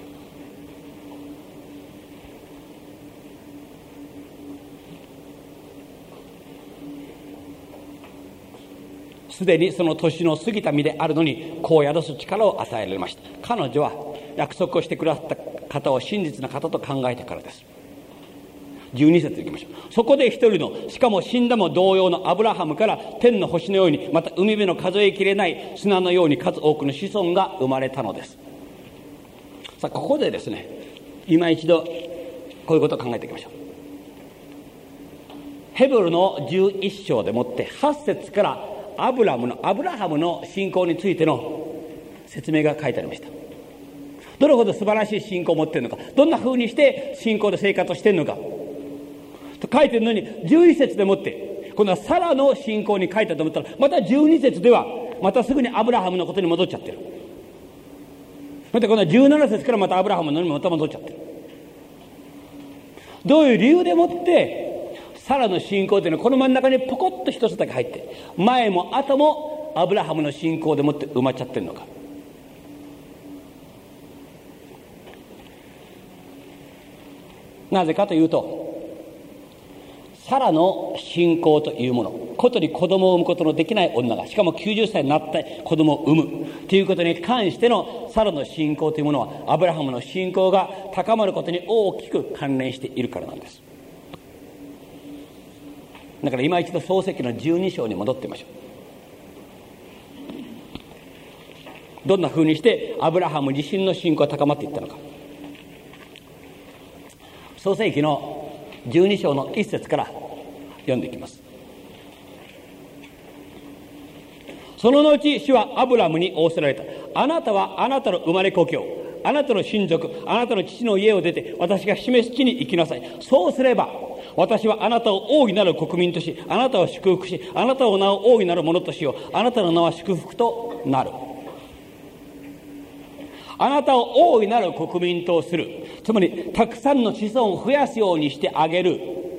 すでにその年の過ぎた身であるのに子を宿す力を与えられました。彼女は約束をしてくださった方を真実な方と考えたからです。12節いきましょう。そこで一人の、しかも死んだも同様のアブラハムから天の星のように、また海辺の数えきれない砂のように数多くの子孫が生まれたのです。さあここでですね、今一度こういうことを考えていきましょう。ヘブルの11章でもって8節からアブラハムの信仰についての説明が書いてありました。どれほど素晴らしい信仰を持っているのか、どんな風にして信仰で生活をしているのかと書いているのに、11節でもってこのサラの信仰に書いたと思ったら、また12節ではまたすぐにアブラハムのことに戻っちゃってる。またこの17節からまたアブラハムのにまた戻っちゃってる。どういう理由でもってサラの信仰というのはこの真ん中にポコッと一つだけ入って、前も後もアブラハムの信仰でもって埋まっちゃってるのか。なぜかというと、サラの信仰というもの、ことに子供を産むことのできない女が、しかも90歳になって子供を産むということに関してのサラの信仰というものは、アブラハムの信仰が高まることに大きく関連しているからなんです。だから今一度創世記の12章に戻ってみましょう。どんな風にしてアブラハム自身の信仰が高まっていったのか。創世記の12章の1節から読んでいきます。その後主はアブラムに仰せられた。あなたはあなたの生まれ故郷、あなたの親族、あなたの父の家を出て私が示す地に行きなさい。そうすれば私はあなたを大いなる国民とし、あなたを祝福し、あなたの名を大いなるものとしよう。あなたの名は祝福となる。あなたを大いなる国民とする、つまりたくさんの子孫を増やすようにしてあげる。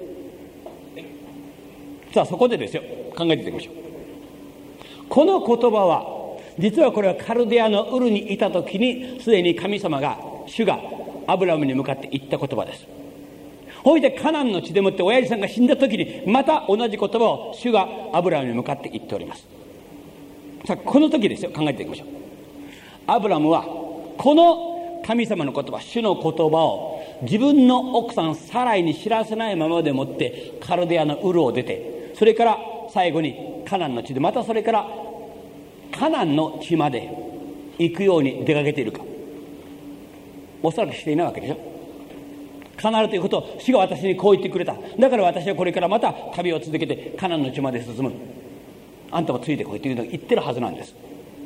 さあそこでですよ、考えていきましょう。この言葉は実はこれはカルデアのウルにいた時にすでに神様が、主がアブラムに向かって言った言葉です。ほいでカナンの地でもって親父さんが死んだ時にまた同じ言葉を主がアブラムに向かって言っております。さあこの時ですよ、考えていきましょう。アブラムはこの神様の言葉、主の言葉を自分の奥さんサライに知らせないままでもってカルデアのウルを出て、それから最後にカナンの地で、またそれからカナンの地まで行くように出かけているか、おそらくしていないわけでしょ。必ずということを主が私にこう言ってくれた。だから私はこれからまた旅を続けてカナンの地まで進む。あんたもついてこいというのを言ってるはずなんです。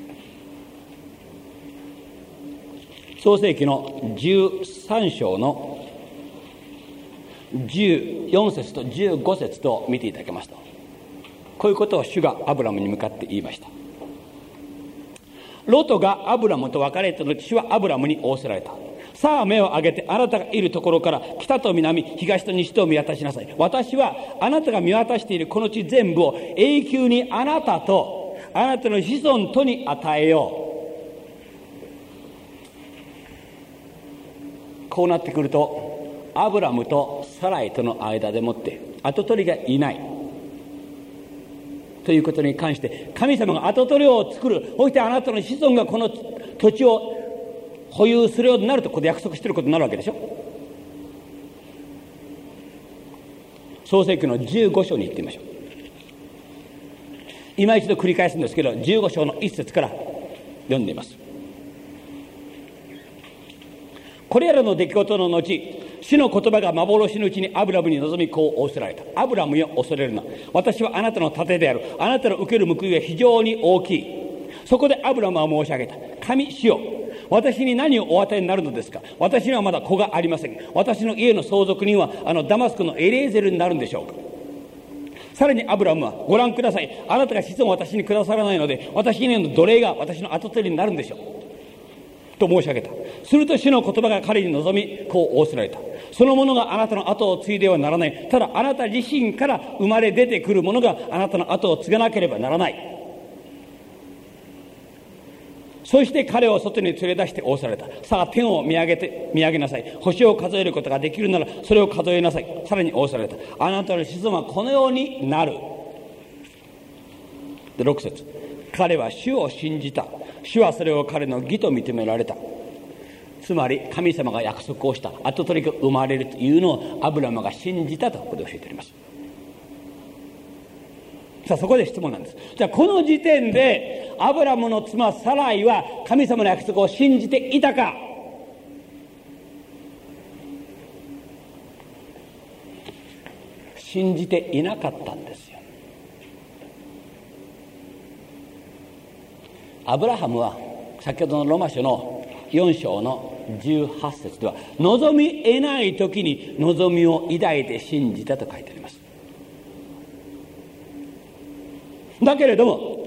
創世記の13章の14節と15節と見ていただけますと、こういうことを主がアブラムに向かって言いました。ロトがアブラムと別れた時、主はアブラムに仰せられた。さあ目を上げてあなたがいるところから北と南、東と西と見渡しなさい。私はあなたが見渡しているこの地全部を永久にあなたとあなたの子孫とに与えよう。こうなってくるとアブラムとサライとの間でもって跡取りがいないということに関して、神様が跡取りを作る、そしてあなたの子孫がこの土地を保有するようになると、ここで約束していることになるわけでしょ。創世記の15章に行ってみましょう。 今一度繰り返すんですけど、15章の1節から読んでいます。これらの出来事の後、主の言葉が幻のうちにアブラムに臨み、こう仰せられた。アブラムよ、恐れるな。私はあなたの盾である。あなたの受ける報いは非常に大きい。そこでアブラムは申し上げた。神主よ、私に何をお与えになるのですか。私にはまだ子がありません。私の家の相続人はダマスコのエレーゼルになるんでしょうか。さらにアブラムは、ご覧ください。あなたが子孫を私にくださらないので、私にの奴隷が私の跡取りになるんでしょう。と申し上げた。すると主の言葉が彼に臨み、こう仰せられた。その者があなたの後を継いではならない。ただあなた自身から生まれ出てくる者があなたの後を継がなければならない。そして彼を外に連れ出して仰せられた。さあ天を見上げなさい。星を数えることができるならそれを数えなさい。さらに仰せられた。あなたの子孫はこのようになる。で6節、彼は主を信じた。主はそれを彼の義と認められた。つまり神様が約束をした跡取りが生まれるというのをアブラムが信じたとここで教えております。さあそこで質問なんです。じゃあこの時点でアブラムの妻サライは神様の約束を信じていたか。信じていなかったんですよ。アブラハムは先ほどのロマ書の4章の18節では、望み得ない時に望みを抱いて信じたと書いてあります。だけれども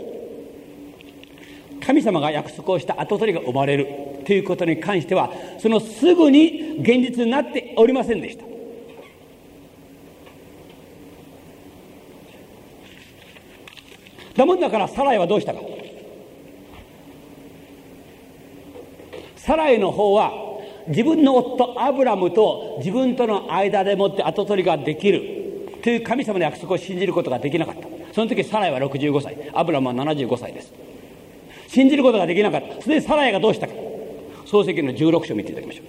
神様が約束をした跡取りが生まれるということに関しては、そのすぐに現実になっておりませんでした。だもんだからサライはどうしたか。サライの方は自分の夫アブラムと自分との間でもって跡取りができるという神様の約束を信じることができなかった。その時サライは65歳、アブラムは75歳です。信じることができなかった。それでサライがどうしたか。創世記の16章を見ていただきましょう。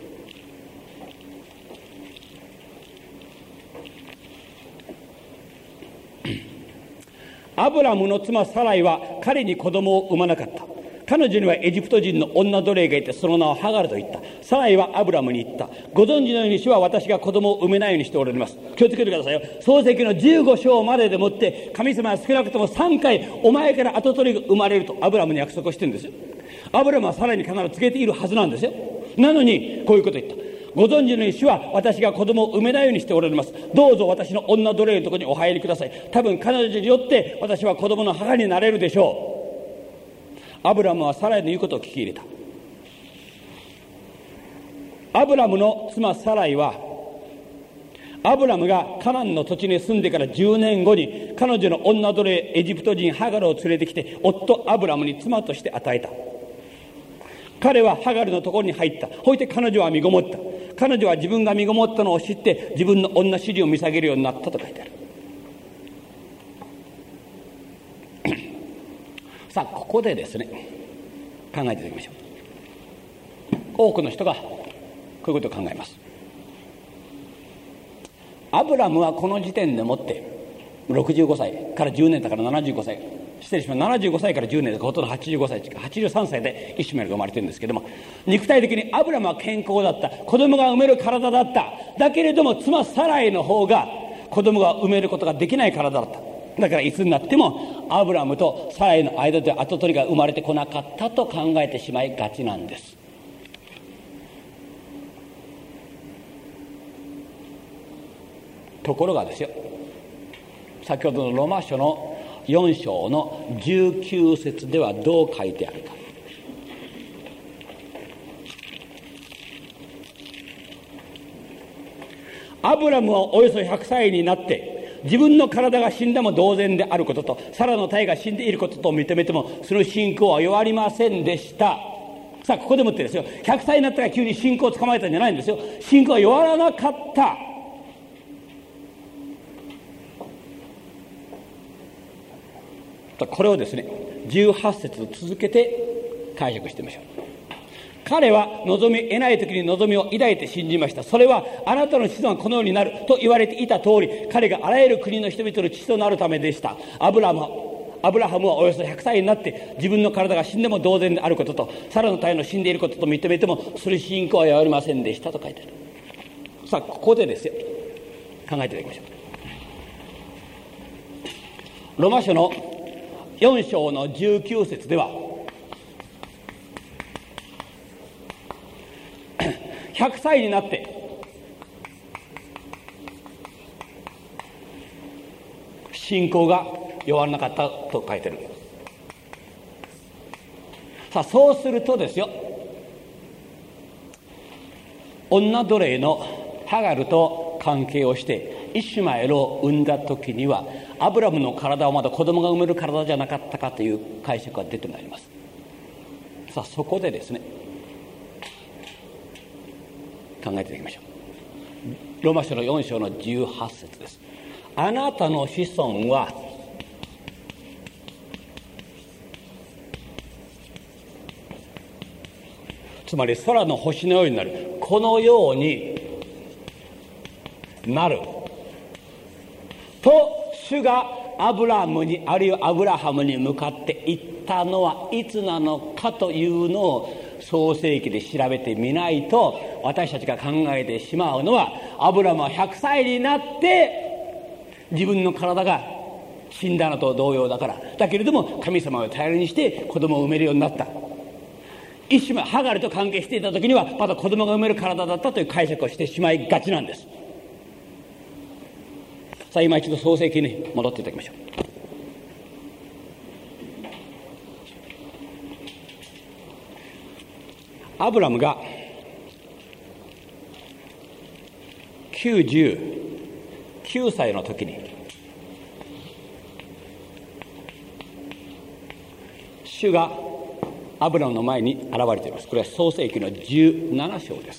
アブラムの妻サライは彼に子供を産まなかった。彼女にはエジプト人の女奴隷がいて、その名をハガルと言った。サライはアブラムに言った。ご存知のように主は私が子供を産めないようにしておられます。気をつけてくださいよ。創世記の15章まででもって神様は少なくとも3回お前から跡取りが生まれるとアブラムに約束をしてるんですよ。アブラムはサライに必ず告げているはずなんですよ。なのにこういうことを言った。ご存知のように主は私が子供を産めないようにしておられます。どうぞ私の女奴隷のところにお入りください。多分彼女によって私は子供の母になれるでしょう。アブラムはサライの言うことを聞き入れた。アブラムの妻サライは、アブラムがカナンの土地に住んでから10年後に彼女の女奴隷エジプト人ハガルを連れてきて夫アブラムに妻として与えた。彼はハガルのところに入った。そして彼女は身ごもった。彼女は自分が身ごもったのを知って自分の女主人を見下げるようになったと書いてある。さあここでですね、考えていただきましょう。多くの人がこういうことを考えます。アブラムはこの時点でもって65歳から10年だから75歳、失礼します、75歳から10年だからほとんど85歳近く、83歳でイシュマエルが生まれてるんですけども、肉体的にアブラムは健康だった。子供が産める体だった。だけれども妻サライの方が子供が産めることができない体だった。だからいつになってもアブラムとサライの間で跡取りが生まれてこなかったと考えてしまいがちなんです。ところがですよ、先ほどのロマ書の4章の19節ではどう書いてあるか。アブラムはおよそ100歳になって自分の体が死んだも同然であることとサラの体が死んでいることと認めてもその信仰は弱りませんでした。さあここでもってですよ、100歳になったら急に信仰をつかまえたんじゃないんですよ。信仰は弱らなかった。これをですね18節続けて解釈してみましょう。彼は望み得ない時に望みを抱いて信じました。それはあなたの子孫はこのようになると言われていた通り、彼があらゆる国の人々の父となるためでした。アブラムアブラハムはおよそ100歳になって自分の体が死んでも同然であることと、サラの体の死んでいることと認めてもそれ信仰はやりませんでしたと書いてある。さあここでですよ、考えていただきましょう。ロマ書の4章の19節では100歳になって信仰が弱らなかったと書いてる。さあそうするとですよ、女奴隷のハガルと関係をしてイシュマエルを産んだ時にはアブラムの体はまだ子供が産める体じゃなかったかという解釈が出てまいります。さあそこでですね、考えていただきましょう。ローマ書の4章の18節です。あなたの子孫はつまり空の星のようになる、このようになると主がアブラムにあるいはアブラハムに向かって言ったのはいつなのかというのを創世記で調べてみないと、私たちが考えてしまうのはアブラムは100歳になって自分の体が死んだのと同様だから、だけれども神様を頼りにして子供を産めるようになった。イシュマハガルと関係していた時にはまだ子供が産める体だったという解釈をしてしまいがちなんです。さあ今一度創世記に戻っていただきましょう。アブラムが99歳の時に主がアブラムの前に現れています。これは創世記の17章です。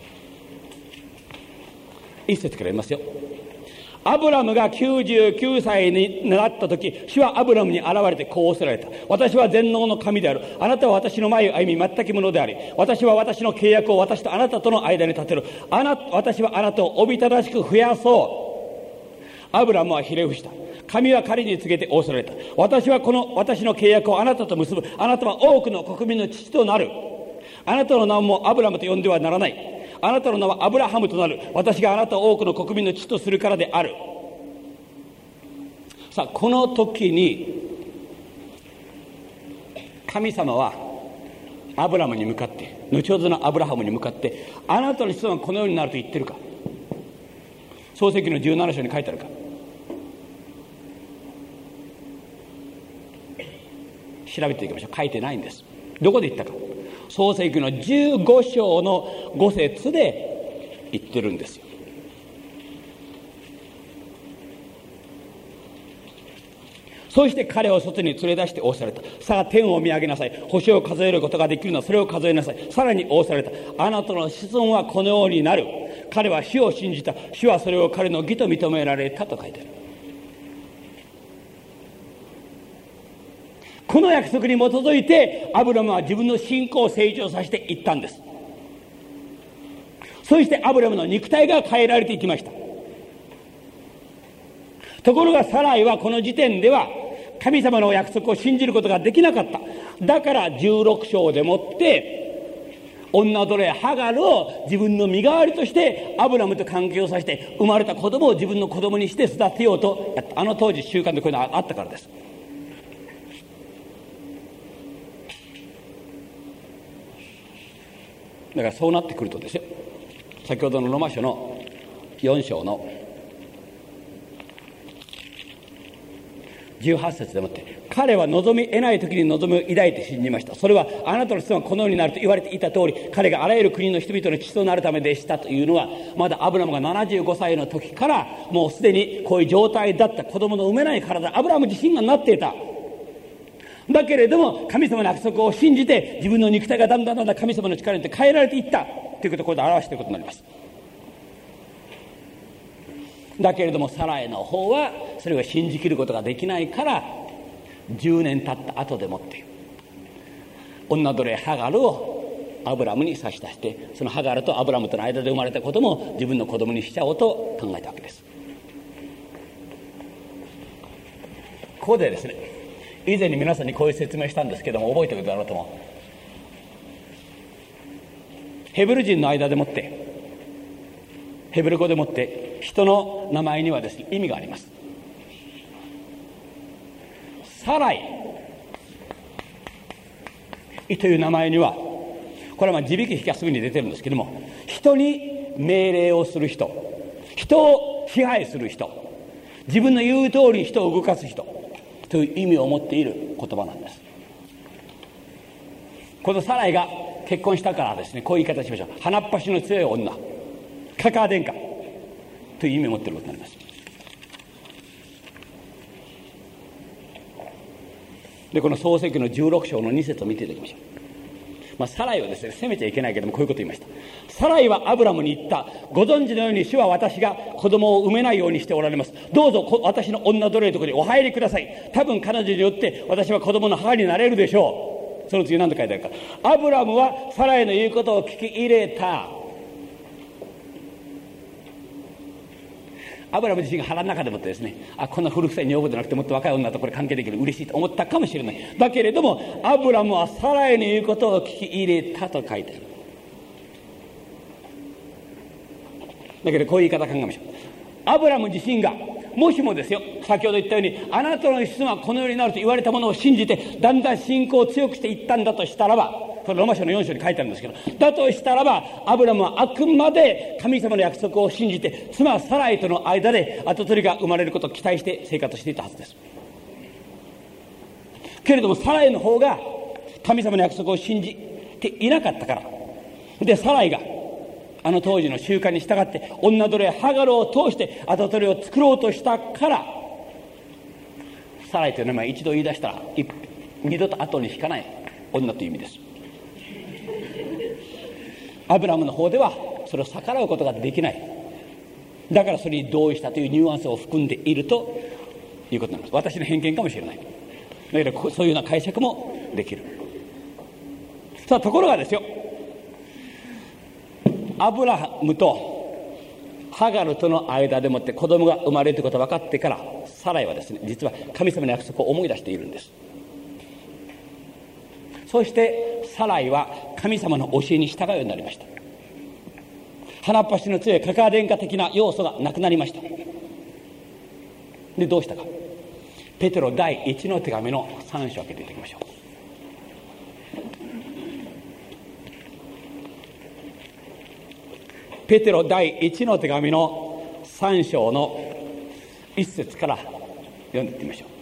一節から言いますよ。アブラムが99歳になった時、主はアブラムに現れてこうおっしゃられた。私は全能の神である。あなたは私の前を歩み全くものであり、私は私の契約を私とあなたとの間に立てる。私はあなたをおびただしく増やそう。アブラムはひれ伏した。神は彼に告げて仰せられた。私はこの私の契約をあなたと結ぶ。あなたは多くの国民の父となる。あなたの名もアブラムと呼んではならない。あなたの名はアブラハムとなる。私があなたを多くの国民の父とするからである。さあこの時に神様はアブラムに向かって、後ほどのアブラハムに向かって、あなたの子孫はこのようになると言ってるか。創世記の17章に書いてあるか。調べていきましょう。書いてないんです。どこで言ったか。創世記の15章の5節で言ってるんですよ。そして彼を外に連れ出して仰せられた。さあ天を見上げなさい。星を数えることができるのはそれを数えなさい。さらに仰せられた。あなたの子孫はこのようになる。彼は主を信じた。主はそれを彼の義と認められたと書いてある。この約束に基づいてアブラムは自分の信仰を成長させていったんです。そしてアブラムの肉体が変えられていきました。ところがサライはこの時点では神様の約束を信じることができなかった。だから16章でもって女奴隷ハガルを自分の身代わりとしてアブラムと関係をさせて、生まれた子供を自分の子供にして育てようとやった。あの当時習慣でこういうのがあったからです。だからそうなってくるとですよ、先ほどのロマ書の4章の18節でもって、彼は望み得ない時に望みを抱いて信じました。それはあなたの子孫はこのようになると言われていた通り、彼があらゆる国の人々の父となるためでしたというのは、まだアブラムが75歳の時からもうすでにこういう状態だった。子供の産めない体、アブラム自身がなっていた。だけれども神様の約束を信じて、自分の肉体がだんだん神様の力によって変えられていったということをこれで表していることになります。だけれどもサライの方はそれを信じきることができないから、10年経った後でもって女奴隷ハガルをアブラムに差し出して、そのハガルとアブラムとの間で生まれたことも自分の子供にしちゃおうと考えたわけです。ここでですね、 以前に皆さんにこういう説明したんですけども、覚えておくだろうと思う。ヘブル人の間でもって、ヘブル語でもって人の名前にはですね、意味があります。サライという名前には、これは字引きがすぐに出てるんですけども、人に命令をする人、人を支配する人、自分の言う通りに人を動かす人という意味を持っている言葉なんです。このサライが結婚したからですね、こういう言い方しましょう。鼻っ端の強い女、カカア殿下という意味を持っていることになります。で、この創世記の16章の2節を見ていただきましょう。サライはですね、責めちゃいけないけども、こういうことを言いました。サライはアブラムに言った。ご存知のように主は私が子供を産めないようにしておられます。どうぞ私の女奴隷のところにお入りください。多分彼女によって私は子供の母になれるでしょう。その次何と書いてあるか。アブラムはサライの言うことを聞き入れた。アブラム自身が腹の中でもってですね、こんな古臭い女房じゃなくてもっと若い女とこれ関係できる、嬉しいと思ったかもしれない。だけれどもアブラムはサライの言うことを聞き入れたと書いてある。だけどこういう言い方考えましょう。アブラム自身がもしもですよ、先ほど言ったようにあなたの子孫はこのようになると言われたものを信じてだんだん信仰を強くしていったんだとしたらば、これローマ書の4章に書いてあるんですけど、だとしたらばアブラムはあくまで神様の約束を信じて、妻サライとの間で跡取りが生まれることを期待して生活していたはずです。けれどもサライの方が神様の約束を信じていなかったから、でサライがあの当時の習慣に従って女奴隷ハガルを通して跡取りを作ろうとしたから、サライという名前一度言い出したら二度と後に引かない女という意味です。アブラムの方ではそれを逆らうことができない。だからそれに同意したというニュアンスを含んでいるということになります。私の偏見かもしれない。だけどそういうような解釈もできる。さあところがですよ、アブラハムとハガルとの間でもって子供が生まれるということが分かってから、サライはですね、実は神様の約束を思い出しているんです。そしてサライは神様の教えに従うようになりました。鼻っ端の強いカカア殿下的な要素がなくなりました。でどうしたか。ペテロ第1の手紙の3章を開けていただきましょう。ペテロ第1の手紙の3章の1節から読んでいってみましょう。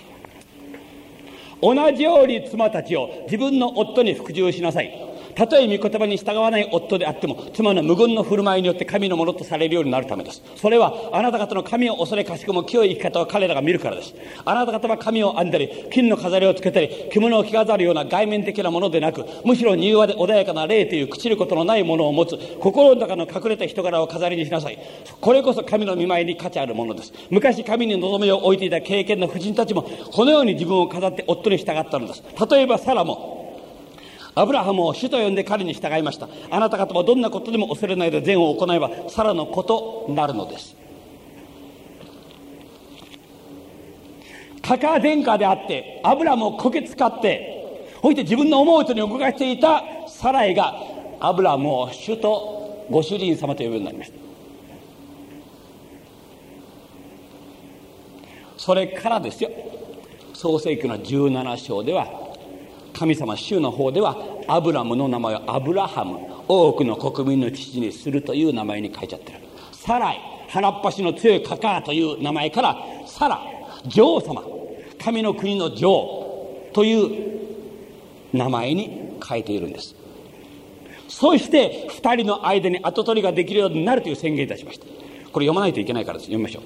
同じように妻たちを自分の夫に服従しなさい。たとえ御言葉に従わない夫であっても、妻の無言の振る舞いによって神のものとされるようになるためです。それはあなた方の神を恐れかしくも清い生き方を彼らが見るからです。あなた方は神を編んだり金の飾りをつけたり着物を着飾るような外面的なものでなく、むしろ柔和で穏やかな霊という朽ちることのないものを持つ心の中の隠れた人柄を飾りにしなさい。これこそ神の御前に価値あるものです。昔神に望みを置いていた敬虔な婦人たちもこのように自分を飾って夫に従ったのです。例えばサラもアブラハムを主と呼んで彼に従いました。あなた方もどんなことでも恐れないで善を行えばサラのことなるのです。カカア殿下であってアブラムをこけ使ってほいて自分の思うとに動かしていたサライがアブラムを主とご主人様と呼ぶようになりました。それからですよ、創世記の17章では神様主の方ではアブラムの名前をアブラハム、多くの国民の父にするという名前に書いちゃってる。サライ、鼻っ端の強いカカアという名前からサラ、女王様、神の国の女王という名前に変えているんです。そして2人の間に跡取りができるようになるという宣言いたしました。これ読まないといけないからです。読みましょ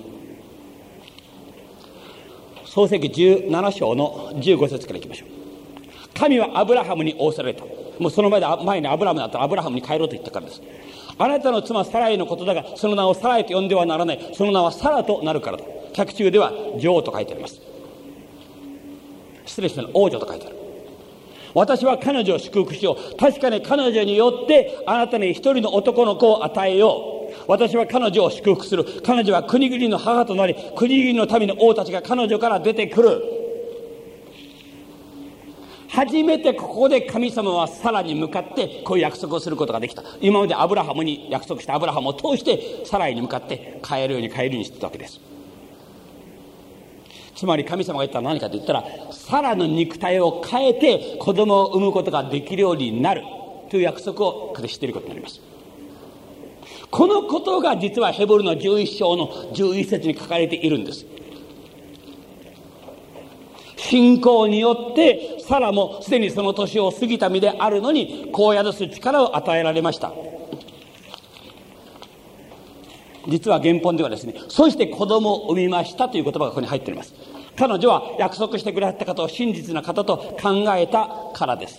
う。創世記17章の15節からいきましょう。神はアブラハムに仰せられた。もうその前にアブラハムだったらアブラハムに帰ろうと言ったからです。あなたの妻サライのことだが、その名をサライと呼んではならない。その名はサラとなるからだ。脚注では女王と書いてあります。失礼したの、王女と書いてある。私は彼女を祝福しよう。確かに彼女によってあなたに一人の男の子を与えよう。私は彼女を祝福する。彼女は国々の母となり、国々の民の王たちが彼女から出てくる。 初めてここで神様はサラに向かってこういう約束をすることができた。今までアブラハムに約束したアブラハムを通してサライに向かって変えるようにしてたわけです。つまり神様が言ったら何かと言ったら、サラの肉体を変えて子供を産むことができるようになるという約束をここで知っていることになります。このことが実はヘブルの11章の11節に書かれているんです。信仰によってサラもすでにその年を過ぎた身であるのに子を宿す力を与えられました。実は原本ではですね、そして子供を産みましたという言葉がここに入っております。彼女は約束してくれた方を真実な方と考えたからです。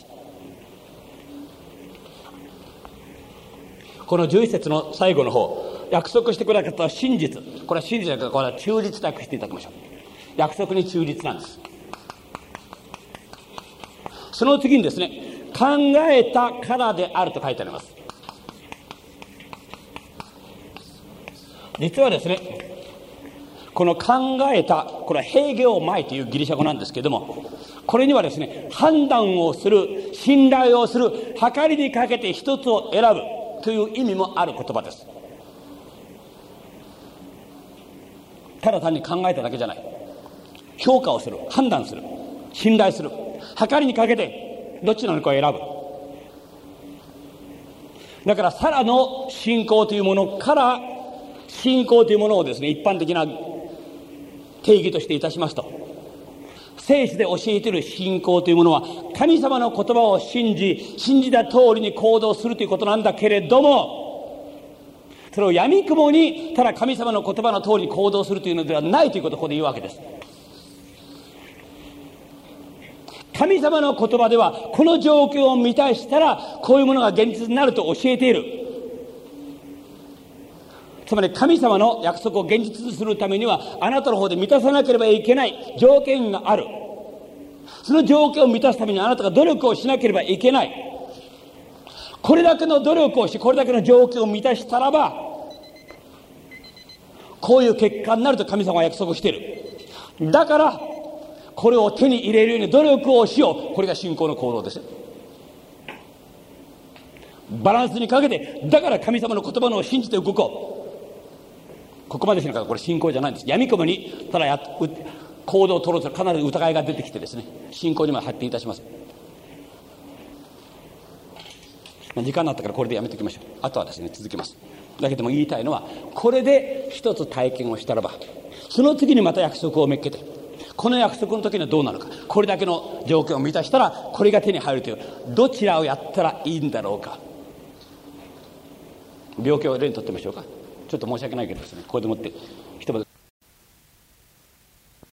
この11節の最後の方、約束してくれた方は真実、これは真実だから、これは忠実と訳していただきましょう。約束に忠実なんです。その次にですね、考えたからであると書いてあります。実はですね、この考えた、これはヘーゲオマイというギリシャ語なんですけれども、これにはですね、判断をする、信頼をする、計りにかけて一つを選ぶという意味もある言葉です。ただ単に考えただけじゃない。評価をする、判断する、信頼する、計りにかけてどっちなのかを選ぶ。だからサラの信仰というものから、信仰というものをですね、一般的な定義としていたしますと、聖書で教えている信仰というものは神様の言葉を信じた通りに行動するということなんだけれども、それを闇雲にただ神様の言葉の通りに行動するというのではないということをここで言うわけです。神様の言葉ではこの状況を満たしたらこういうものが現実になると教えている。つまり神様の約束を現実にするためにはあなたの方で満たさなければいけない条件がある。その条件を満たすためにあなたが努力をしなければいけない。これだけの努力をし、これだけの条件を満たしたらばこういう結果になると神様は約束している。だからこれを手に入れるように努力をしよう。これが信仰の行動です。バランスにかけて、だから神様の言葉のを信じて動こう。ここまでしなかったらこれ信仰じゃないんです。闇雲にただ行動を取ろうと必ず疑いが出てきてですね、信仰にも発展いたします。時間になったからこれでやめておきましょう。あとはですね、続きます。だけども言いたいのは、これで一つ体験をしたらば、その次にまた約束をめっけて、この約束の時にはどうなるか、これだけの条件を満たしたらこれが手に入るという、どちらをやったらいいんだろうか。病気を例にとってみましょうか。ちょっと申し訳ないけどですね、ここでもって